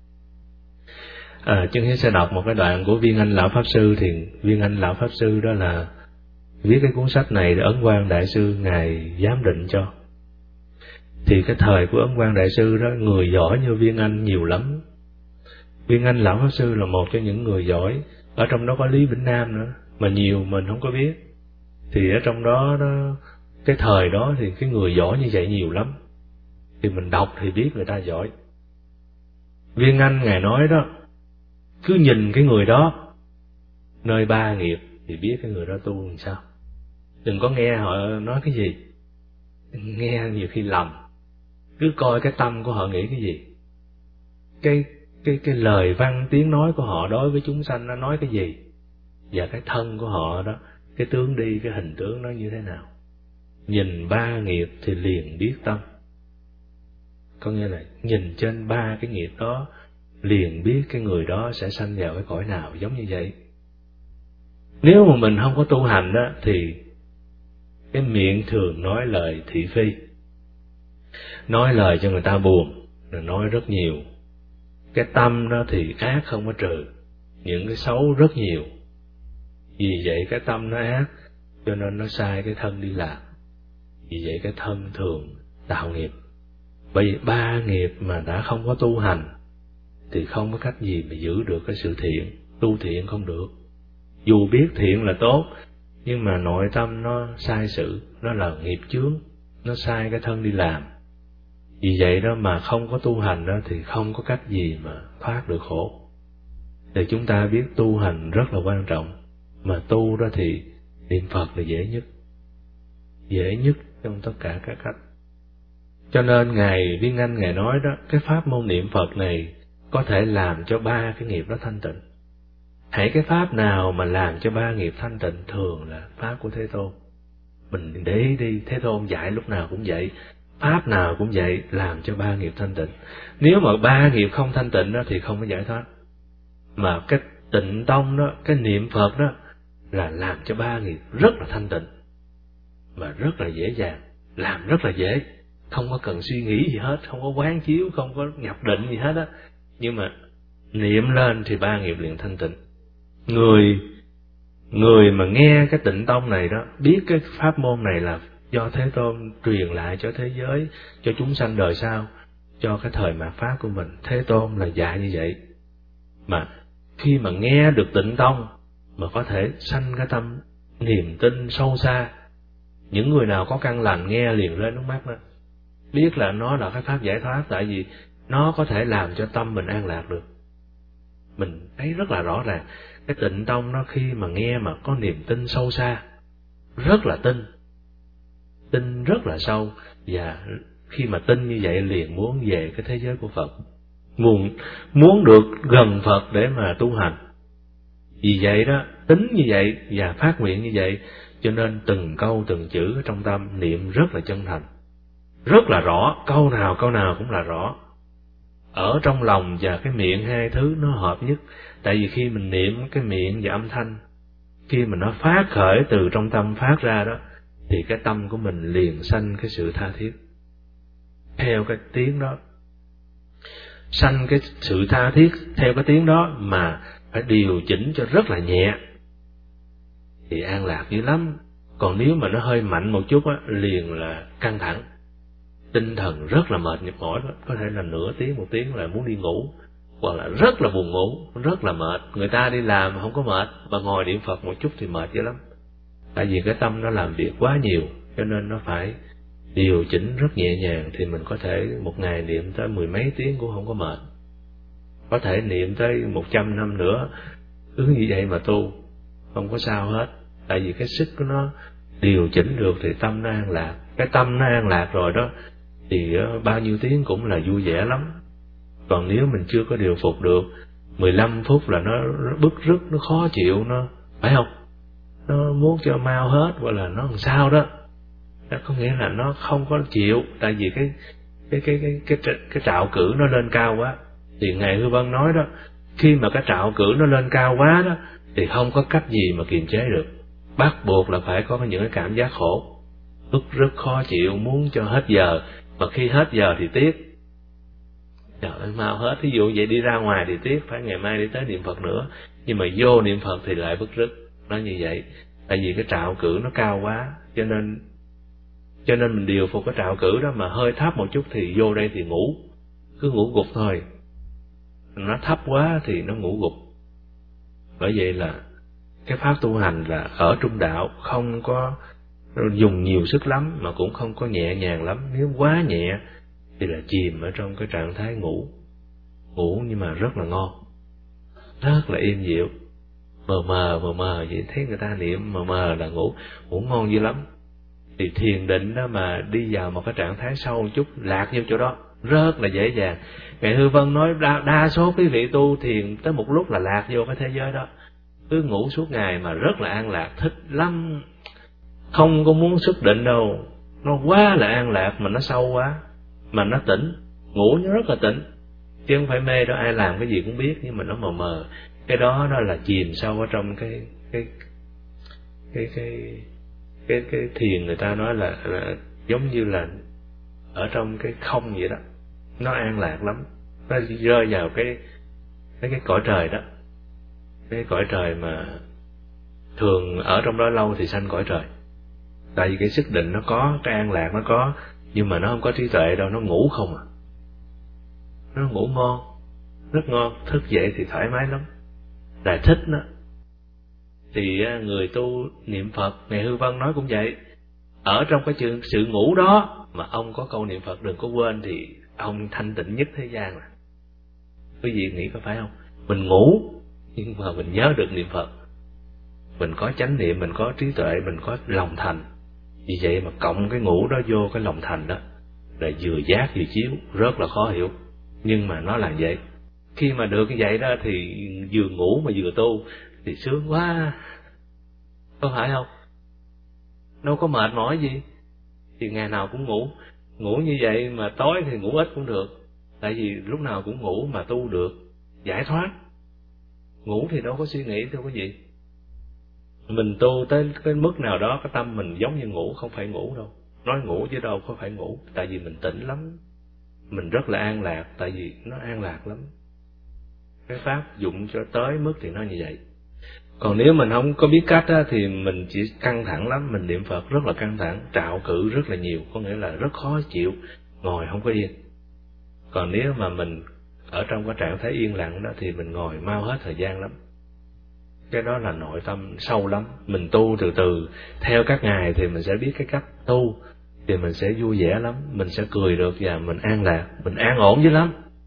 À, Chân Hiếu sẽ đọc một cái đoạn của Viên Anh Lão Pháp Sư. Thì Viên Anh Lão Pháp Sư đó là viết cái cuốn sách này để Ấn Quang Đại Sư Ngài giám định cho. Thì cái thời của Ấn Quang Đại Sư đó, người giỏi như Viên Anh nhiều lắm. Viên Anh Lão Pháp Sư là một trong những người giỏi. Ở trong đó có Lý Vĩnh Nam nữa, mà nhiều mình không có biết. Thì ở trong đó, đó cái thời đó thì cái người giỏi như vậy nhiều lắm. Thì mình đọc thì biết người ta giỏi. Viên Anh Ngài nói đó, cứ nhìn cái người đó nơi ba nghiệp thì biết cái người đó tu làm sao. Đừng có nghe họ nói cái gì, nghe nhiều khi lầm. Cứ coi cái tâm của họ nghĩ cái gì, cái cái cái lời văn tiếng nói của họ đối với chúng sanh nó nói cái gì, và cái thân của họ đó, cái tướng đi, cái hình tướng nó như thế nào. Nhìn ba nghiệp thì liền biết tâm. Có nghĩa là nhìn trên ba cái nghiệp đó liền biết cái người đó sẽ sanh vào cái cõi nào, giống như vậy. Nếu mà mình không có tu hành đó thì cái miệng thường nói lời thị phi, nói lời cho người ta buồn, rồi nói rất nhiều. Cái tâm đó thì ác không có trừ, những cái xấu rất nhiều. Vì vậy cái tâm nó ác, cho nên nó sai cái thân đi làm. Vì vậy cái thân thường tạo nghiệp. Bởi vì ba nghiệp mà đã không có tu hành thì không có cách gì mà giữ được cái sự thiện. Tu thiện không được. Dù biết thiện là tốt, nhưng mà nội tâm nó sai sự, nó là nghiệp chướng, nó sai cái thân đi làm. Vì vậy đó mà không có tu hành đó thì không có cách gì mà thoát được khổ. Thì chúng ta biết tu hành rất là quan trọng. Mà tu đó thì niệm Phật là dễ nhất, dễ nhất trong tất cả các cách. Cho nên Ngài Viên Anh Ngài nói đó, cái pháp môn niệm Phật này có thể làm cho ba cái nghiệp đó thanh tịnh. Hãy cái pháp nào mà làm cho ba nghiệp thanh tịnh thường là pháp của Thế Tôn. Mình để ý đi, Thế Tôn dạy lúc nào cũng vậy, pháp nào cũng vậy, làm cho ba nghiệp thanh tịnh. Nếu mà ba nghiệp không thanh tịnh đó thì không có giải thoát. Mà cái tịnh tông đó, cái niệm Phật đó là làm cho ba nghiệp rất là thanh tịnh, mà rất là dễ dàng, làm rất là dễ, không có cần suy nghĩ gì hết, không có quán chiếu, không có nhập định gì hết á. Nhưng mà niệm lên thì ba nghiệp liền thanh tịnh. Người người mà nghe cái tịnh tông này đó, biết cái pháp môn này là do Thế Tôn truyền lại cho thế giới, cho chúng sanh đời sau, cho cái thời mạt pháp của mình. Thế Tôn là dạy như vậy. Mà khi mà nghe được tịnh tông mà có thể sanh cái tâm niềm tin sâu xa, những người nào có căn lành nghe liền lên nước mắt đó, biết là nó là cái pháp giải thoát. Tại vì nó có thể làm cho tâm mình an lạc được. Mình thấy rất là rõ ràng, cái tịnh tông nó khi mà nghe mà có niềm tin sâu xa, rất là tin, tin rất là sâu, và khi mà tin như vậy liền muốn về cái thế giới của Phật, muốn muốn được gần Phật để mà tu hành. Vì vậy đó, tính như vậy và phát nguyện như vậy, cho nên từng câu từng chữ ở trong tâm niệm rất là chân thành, rất là rõ, câu nào câu nào cũng là rõ. Ở trong lòng và cái miệng hai thứ nó hợp nhất. Tại vì khi mình niệm cái miệng và âm thanh, khi mà nó phát khởi từ trong tâm phát ra đó, thì cái tâm của mình liền sanh cái sự tha thiết theo cái tiếng đó, sanh cái sự tha thiết theo cái tiếng đó, mà phải điều chỉnh cho rất là nhẹ thì an lạc dữ lắm. Còn nếu mà nó hơi mạnh một chút á, liền là căng thẳng, tinh thần rất là mệt mỏi, có thể là nửa tiếng một tiếng là muốn đi ngủ, hoặc là rất là buồn ngủ, rất là mệt. Người ta đi làm không có mệt, mà ngồi niệm Phật một chút thì mệt dữ lắm. Tại vì cái tâm nó làm việc quá nhiều, cho nên nó phải điều chỉnh rất nhẹ nhàng, thì mình có thể một ngày niệm tới mười mấy tiếng cũng không có mệt. Có thể niệm tới một trăm năm nữa, cứ như vậy mà tu, không có sao hết. Tại vì cái sức của nó điều chỉnh được thì tâm nó an lạc. Cái tâm nó an lạc rồi đó, thì bao nhiêu tiếng cũng là vui vẻ lắm. Còn nếu mình chưa có điều phục được, mười lăm phút là nó bứt rứt, nó khó chịu, nó phải không? Nó muốn cho mau hết, hoặc là nó làm sao đó. Đó có nghĩa là nó không có chịu, tại vì cái cái cái cái cái cái, cái trạo cử nó lên cao quá. Thì Ngài Hư Vân nói đó, khi mà cái trạo cử nó lên cao quá đó, thì không có cách gì mà kiềm chế được, bắt buộc là phải có những cái cảm giác khổ, bứt rứt khó chịu, muốn cho hết giờ, mà khi hết giờ thì tiếc. Trời ơi, mau hết. Ví dụ vậy đi ra ngoài thì tiếc, phải ngày mai đi tới niệm Phật nữa, nhưng mà vô niệm Phật thì lại bứt rứt. Nó như vậy, tại vì cái trạo cử nó cao quá, cho nên cho nên mình điều phục cái trạo cử đó, mà hơi thấp một chút thì vô đây thì ngủ, cứ ngủ gục thôi. Nó thấp quá thì nó ngủ gục. Bởi vậy là cái pháp tu hành là ở trung đạo, không có dùng nhiều sức lắm, mà cũng không có nhẹ nhàng lắm. Nếu quá nhẹ thì là chìm ở trong cái trạng thái ngủ, ngủ nhưng mà rất là ngon, rất là êm dịu, mờ mờ mờ mờ vậy. Thấy người ta niệm mờ mờ là ngủ, ngủ ngon dữ lắm. Thì thiền định đó mà đi vào một cái trạng thái sâu một chút, lạc vô chỗ đó rất là dễ dàng. Ngài Hư Vân nói đa, đa số quý vị tu thiền tới một lúc là lạc vô cái thế giới đó, cứ ngủ suốt ngày mà rất là an lạc, thích lắm, không có muốn xuất định đâu. Nó quá là an lạc, mà nó sâu quá, mà nó tỉnh, ngủ nó rất là tỉnh, chứ không phải mê đâu. Ai làm cái gì cũng biết, nhưng mà nó mờ mờ. Cái đó đó là chìm sâu ở trong cái cái cái cái cái cái thiền. Người ta nói là, là giống như là ở trong cái không vậy đó, nó an lạc lắm. Nó rơi vào cái cái cái cõi trời đó, cái cõi trời mà thường ở trong đó lâu thì sanh cõi trời. Tại vì cái sức định nó có, cái an lạc nó có, nhưng mà nó không có trí tuệ đâu, nó ngủ không à. Nó ngủ ngon, rất ngon, thức dậy thì thoải mái lắm, là thích đó. Thì người tu niệm Phật, Ngài Hư Vân nói cũng vậy, ở trong cái sự, sự ngủ đó mà ông có câu niệm Phật đừng có quên, thì ông thanh tịnh nhất thế gian. Là quý vị nghĩ có phải không? Mình ngủ nhưng mà mình nhớ được niệm Phật, mình có chánh niệm, mình có trí tuệ, mình có lòng thành. Vì vậy mà cộng cái ngủ đó vô cái lòng thành đó, là vừa giác vừa chiếu, rất là khó hiểu, nhưng mà nó là vậy. Khi mà được như vậy đó thì vừa ngủ mà vừa tu thì sướng quá, có phải không? Đâu có mệt mỏi gì, thì ngày nào cũng ngủ. Ngủ như vậy mà tối thì ngủ ít cũng được, tại vì lúc nào cũng ngủ mà tu được, giải thoát. Ngủ thì đâu có suy nghĩ đâu có gì. Mình tu tới cái mức nào đó, cái tâm mình giống như ngủ, không phải ngủ đâu. Nói ngủ chứ đâu có phải ngủ, tại vì mình tỉnh lắm, mình rất là an lạc, tại vì nó an lạc lắm. Cái pháp dụng cho tới mức thì nó như vậy. Còn nếu mình không có biết cách á, thì mình chỉ căng thẳng lắm. Mình niệm Phật rất là căng thẳng, trạo cử rất là nhiều, có nghĩa là rất khó chịu, ngồi không có yên. Còn nếu mà mình ở trong cái trạng thái yên lặng đó thì mình ngồi mau hết thời gian lắm. Cái đó là nội tâm sâu lắm. Mình tu từ từ theo các ngài thì mình sẽ biết cái cách tu, thì mình sẽ vui vẻ lắm, mình sẽ cười được và mình an lạc, mình an ổn dữ lắm.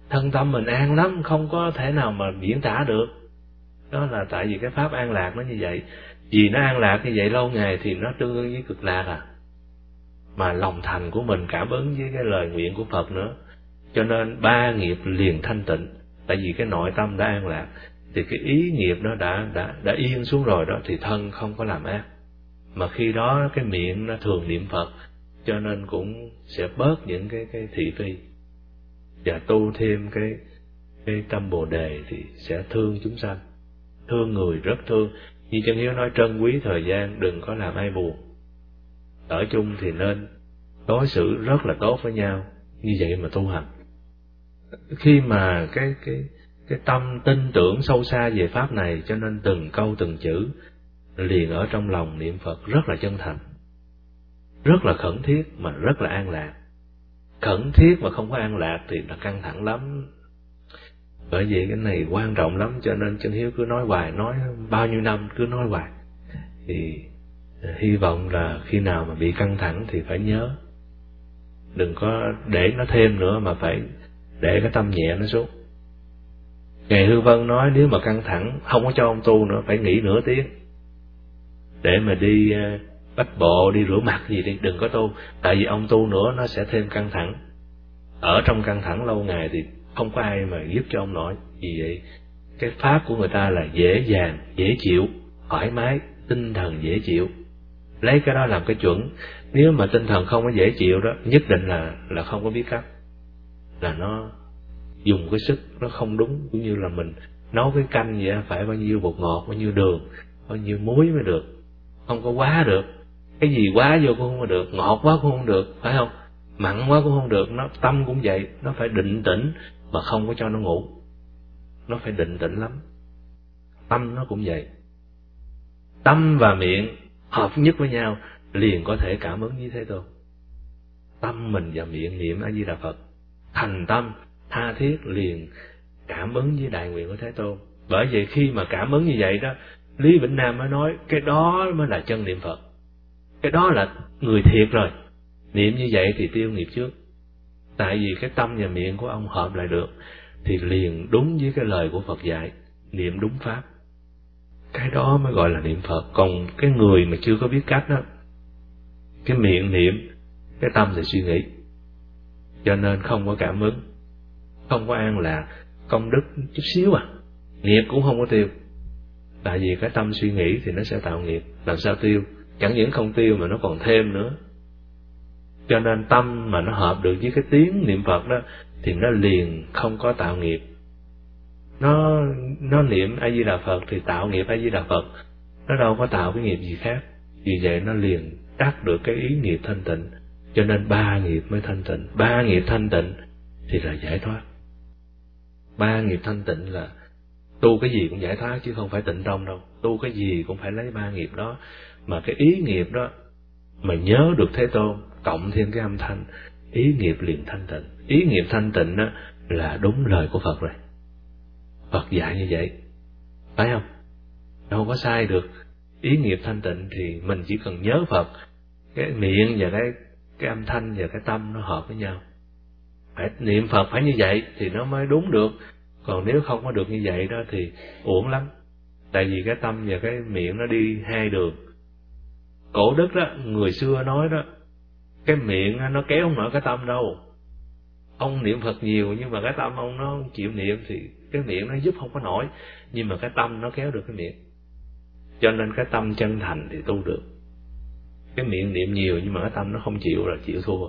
thân tâm mình an lắm, không có thể nào mà diễn tả được. Đó là tại vì cái pháp an lạc nó như vậy. Vì nó an lạc như vậy lâu ngày thì nó tương ứng với cực lạc à. Mà lòng thành của mình cảm ứng với cái lời nguyện của Phật nữa. Cho nên ba nghiệp liền thanh tịnh. Tại vì cái nội tâm đã an lạc, thì cái ý nghiệp nó đã đã đã yên xuống rồi đó, thì thân không có làm ác. Mà khi đó cái miệng nó thường niệm Phật, cho nên cũng sẽ bớt những cái cái thị phi. Và tu thêm cái cái tâm Bồ đề thì sẽ thương chúng sanh. Thương người rất thương. Như Chân Hiếu nói, trân quý thời gian, đừng có làm ai buồn. Ở chung thì nên đối xử rất là tốt với nhau, như vậy mà tu hành. Khi mà cái cái cái tâm tin tưởng sâu xa về pháp này, cho nên từng câu từng chữ liền ở trong lòng niệm Phật rất là chân thành, rất là khẩn thiết mà rất là an lạc. Khẩn thiết mà không có an lạc thì là căng thẳng lắm. Bởi vì cái này quan trọng lắm, cho nên Chân Hiếu cứ nói hoài, nói bao nhiêu năm cứ nói hoài. Thì hy vọng là khi nào mà bị căng thẳng thì phải nhớ, đừng có để nó thêm nữa, mà phải để cái tâm nhẹ nó xuống. Ngài Hư Vân nói nếu mà căng thẳng không có cho ông tu nữa, phải nghỉ nửa tiếng để mà đi bách bộ, đi rửa mặt gì đi, đừng có tu. Tại vì ông tu nữa nó sẽ thêm căng thẳng. Ở trong căng thẳng lâu ngày thì không có ai mà giúp cho ông nổi. Vì vậy cái pháp của người ta là dễ dàng, dễ chịu, thoải mái, tinh thần dễ chịu. Lấy cái đó làm cái chuẩn. Nếu mà tinh thần không có dễ chịu đó, nhất định là là không có biết cách, là nó dùng cái sức nó không đúng. Cũng như là mình nấu cái canh vậy, phải bao nhiêu bột ngọt, bao nhiêu đường, bao nhiêu muối mới được, không có quá được. Cái gì quá vô cũng không được, ngọt quá cũng không được, phải không? Mặn quá cũng không được. Nó tâm cũng vậy, nó phải định tĩnh mà không có cho nó ngủ, nó phải định tĩnh lắm. Tâm nó cũng vậy, tâm và miệng hợp nhất với nhau liền có thể cảm ứng với Thế Tôn. Tâm mình và miệng niệm A Di Đà Phật thành tâm tha thiết liền cảm ứng với đại nguyện của Thế Tôn. Bởi vậy khi mà cảm ứng như vậy đó, Lý Vĩnh Nam mới nói cái đó mới là chân niệm Phật, cái đó là người thiệt rồi. Niệm như vậy thì tiêu nghiệp trước. Tại vì cái tâm và miệng của ông hợp lại được thì liền đúng với cái lời của Phật dạy, niệm đúng pháp. Cái đó mới gọi là niệm Phật. Còn cái người mà chưa có biết cách đó, cái miệng niệm, cái tâm thì suy nghĩ, cho nên không có cảm ứng, không có an lạc, công đức chút xíu à, nghiệp cũng không có tiêu. Tại vì cái tâm suy nghĩ thì nó sẽ tạo nghiệp, làm sao tiêu? Chẳng những không tiêu mà nó còn thêm nữa. Cho nên tâm mà nó hợp được với cái tiếng niệm Phật đó thì nó liền không có tạo nghiệp. Nó nó niệm A Di Đà Phật thì tạo nghiệp A Di Đà Phật, nó đâu có tạo cái nghiệp gì khác. Vì vậy nó liền đắc được cái ý nghiệp thanh tịnh. Cho nên ba nghiệp mới thanh tịnh. Ba nghiệp thanh tịnh thì là giải thoát. Ba nghiệp thanh tịnh là tu cái gì cũng giải thoát, chứ không phải tịnh trong đâu. Tu cái gì cũng phải lấy ba nghiệp đó. Mà cái ý nghiệp đó mà nhớ được Thế Tôn, cộng thêm cái âm thanh, ý nghiệp liền thanh tịnh. Ý nghiệp thanh tịnh đó là đúng lời của Phật rồi. Phật dạy như vậy, phải không? Đâu có sai được. Ý nghiệp thanh tịnh thì mình chỉ cần nhớ Phật, cái miệng và cái cái âm thanh và cái tâm nó hợp với nhau. Phải niệm Phật phải như vậy thì nó mới đúng được. Còn nếu không có được như vậy đó thì uổng lắm. Tại vì cái tâm và cái miệng nó đi hai đường. Cổ đức đó, người xưa nói đó, cái miệng nó kéo không nổi cái tâm đâu. Ông niệm Phật nhiều nhưng mà cái tâm ông nó không chịu niệm thì cái miệng nó giúp không có nổi. Nhưng mà cái tâm nó kéo được cái miệng. Cho nên cái tâm chân thành thì tu được. Cái miệng niệm nhiều nhưng mà cái tâm nó không chịu là chịu thua.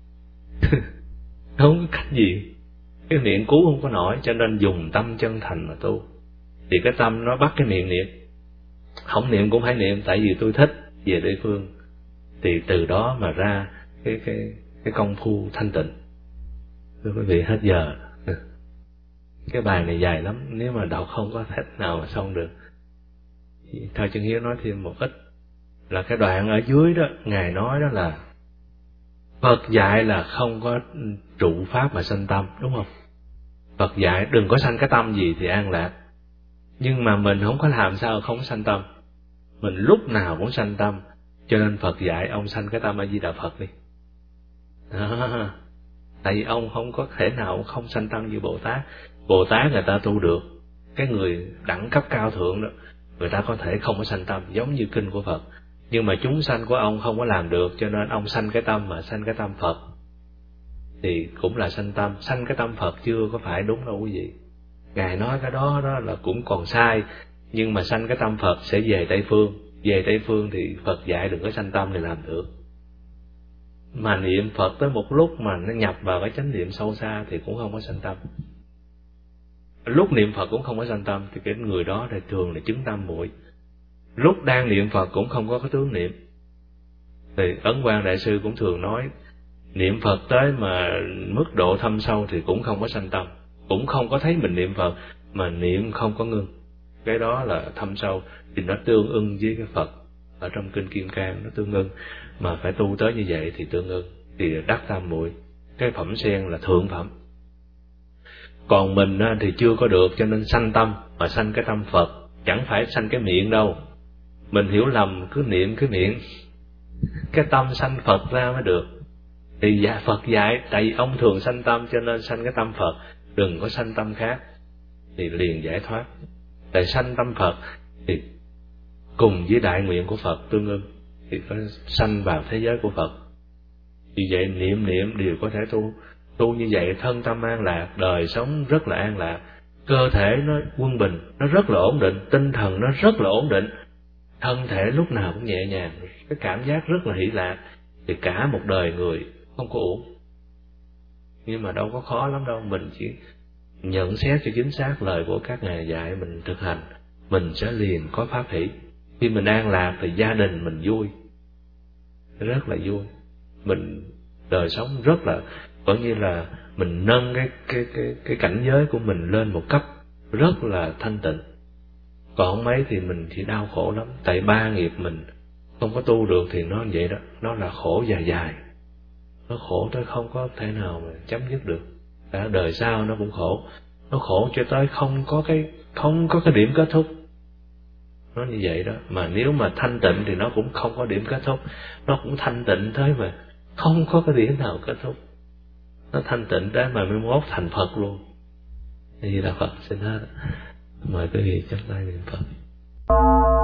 Không có cách gì. Cái miệng cứu không có nổi, cho nên dùng tâm chân thành mà tu. Thì cái tâm nó bắt cái miệng niệm. Không niệm cũng phải niệm, tại vì tôi thích về địa phương. Thì từ đó mà ra cái cái cái công phu thanh tịnh. Thưa quý vị, hết giờ. Cái bài này dài lắm, nếu mà đọc không có thể nào mà xong được. Thôi Chân Hiếu nói thêm một ít. Là cái đoạn ở dưới đó, Ngài nói đó là Phật dạy là không có trụ pháp mà sanh tâm, đúng không? Phật dạy đừng có sanh cái tâm gì thì an lạc. Nhưng mà mình không có làm sao không sanh tâm. Mình lúc nào cũng sanh tâm. Cho nên Phật dạy ông sanh cái tâm A Di Đà Phật đi. Đó. Tại vì ông không có thể nào không sanh tâm như Bồ Tát. Bồ Tát người ta tu được, cái người đẳng cấp cao thượng đó, người ta có thể không có sanh tâm giống như kinh của Phật. Nhưng mà chúng sanh của ông không có làm được, cho nên ông sanh cái tâm mà sanh cái tâm Phật thì cũng là sanh tâm. Sanh cái tâm Phật chưa có phải đúng đâu quý vị. Ngài nói cái đó đó là cũng còn sai, nhưng mà sanh cái tâm Phật sẽ về Tây Phương. Về Tây Phương thì Phật dạy đừng có sanh tâm thì làm được. Mà niệm Phật tới một lúc mà nó nhập vào cái chánh niệm sâu xa thì cũng không có sanh tâm. Lúc niệm Phật cũng không có sanh tâm thì cái người đó thì thường là chứng tam muội. Lúc đang niệm Phật cũng không có cái tướng niệm. Thì Ấn Quang Đại Sư cũng thường nói, niệm Phật tới mà mức độ thâm sâu thì cũng không có sanh tâm, cũng không có thấy mình niệm Phật, mà niệm không có ngưng. Cái đó là thâm sâu, thì nó tương ưng với cái Phật ở trong kinh Kim Cang, nó tương ưng. Mà phải tu tới như vậy thì tương ưng, thì đắc tam muội. Cái phẩm sen là thượng phẩm. Còn mình thì chưa có được, cho nên sanh tâm, mà sanh cái tâm Phật, chẳng phải sanh cái miệng đâu. Mình hiểu lầm, cứ niệm cái miệng, cái tâm sanh Phật ra mới được. Thì Phật dạy, tại vì ông thường sanh tâm cho nên sanh cái tâm Phật, đừng có sanh tâm khác, thì liền giải thoát. Tại sanh tâm Phật thì cùng với đại nguyện của Phật tương ưng, thì có sanh vào thế giới của Phật. Vì vậy niệm niệm đều có thể tu. Tu như vậy thân tâm an lạc, đời sống rất là an lạc, cơ thể nó quân bình, nó rất là ổn định, tinh thần nó rất là ổn định, thân thể lúc nào cũng nhẹ nhàng, cái cảm giác rất là hỷ lạc. Thì cả một đời người không có uổng. Nhưng mà đâu có khó lắm đâu, mình chỉ nhận xét cho chính xác lời của các ngài dạy, mình thực hành, mình sẽ liền có pháp hỷ. Khi mình an lạc thì gia đình mình vui, rất là vui. Mình đời sống rất là, có như là mình nâng cái cái cái cái cảnh giới của mình lên một cấp rất là thanh tịnh. Còn không mấy thì mình chỉ đau khổ lắm. Tại ba nghiệp mình không có tu được thì nó vậy đó, nó là khổ dài dài, nó khổ tới không có thể nào mà chấm dứt được. Cả đời sau nó cũng khổ, nó khổ cho tới không có cái không có cái điểm kết thúc. Nó như vậy đó. Mà nếu mà thanh tịnh thì nó cũng không có điểm kết thúc, nó cũng thanh tịnh tới mà không có cái điểm nào kết thúc. Nó thanh tịnh tới mà mới mốt thành Phật luôn. Như là Phật xin hết. Mời quý vị chắp tay niệm Phật.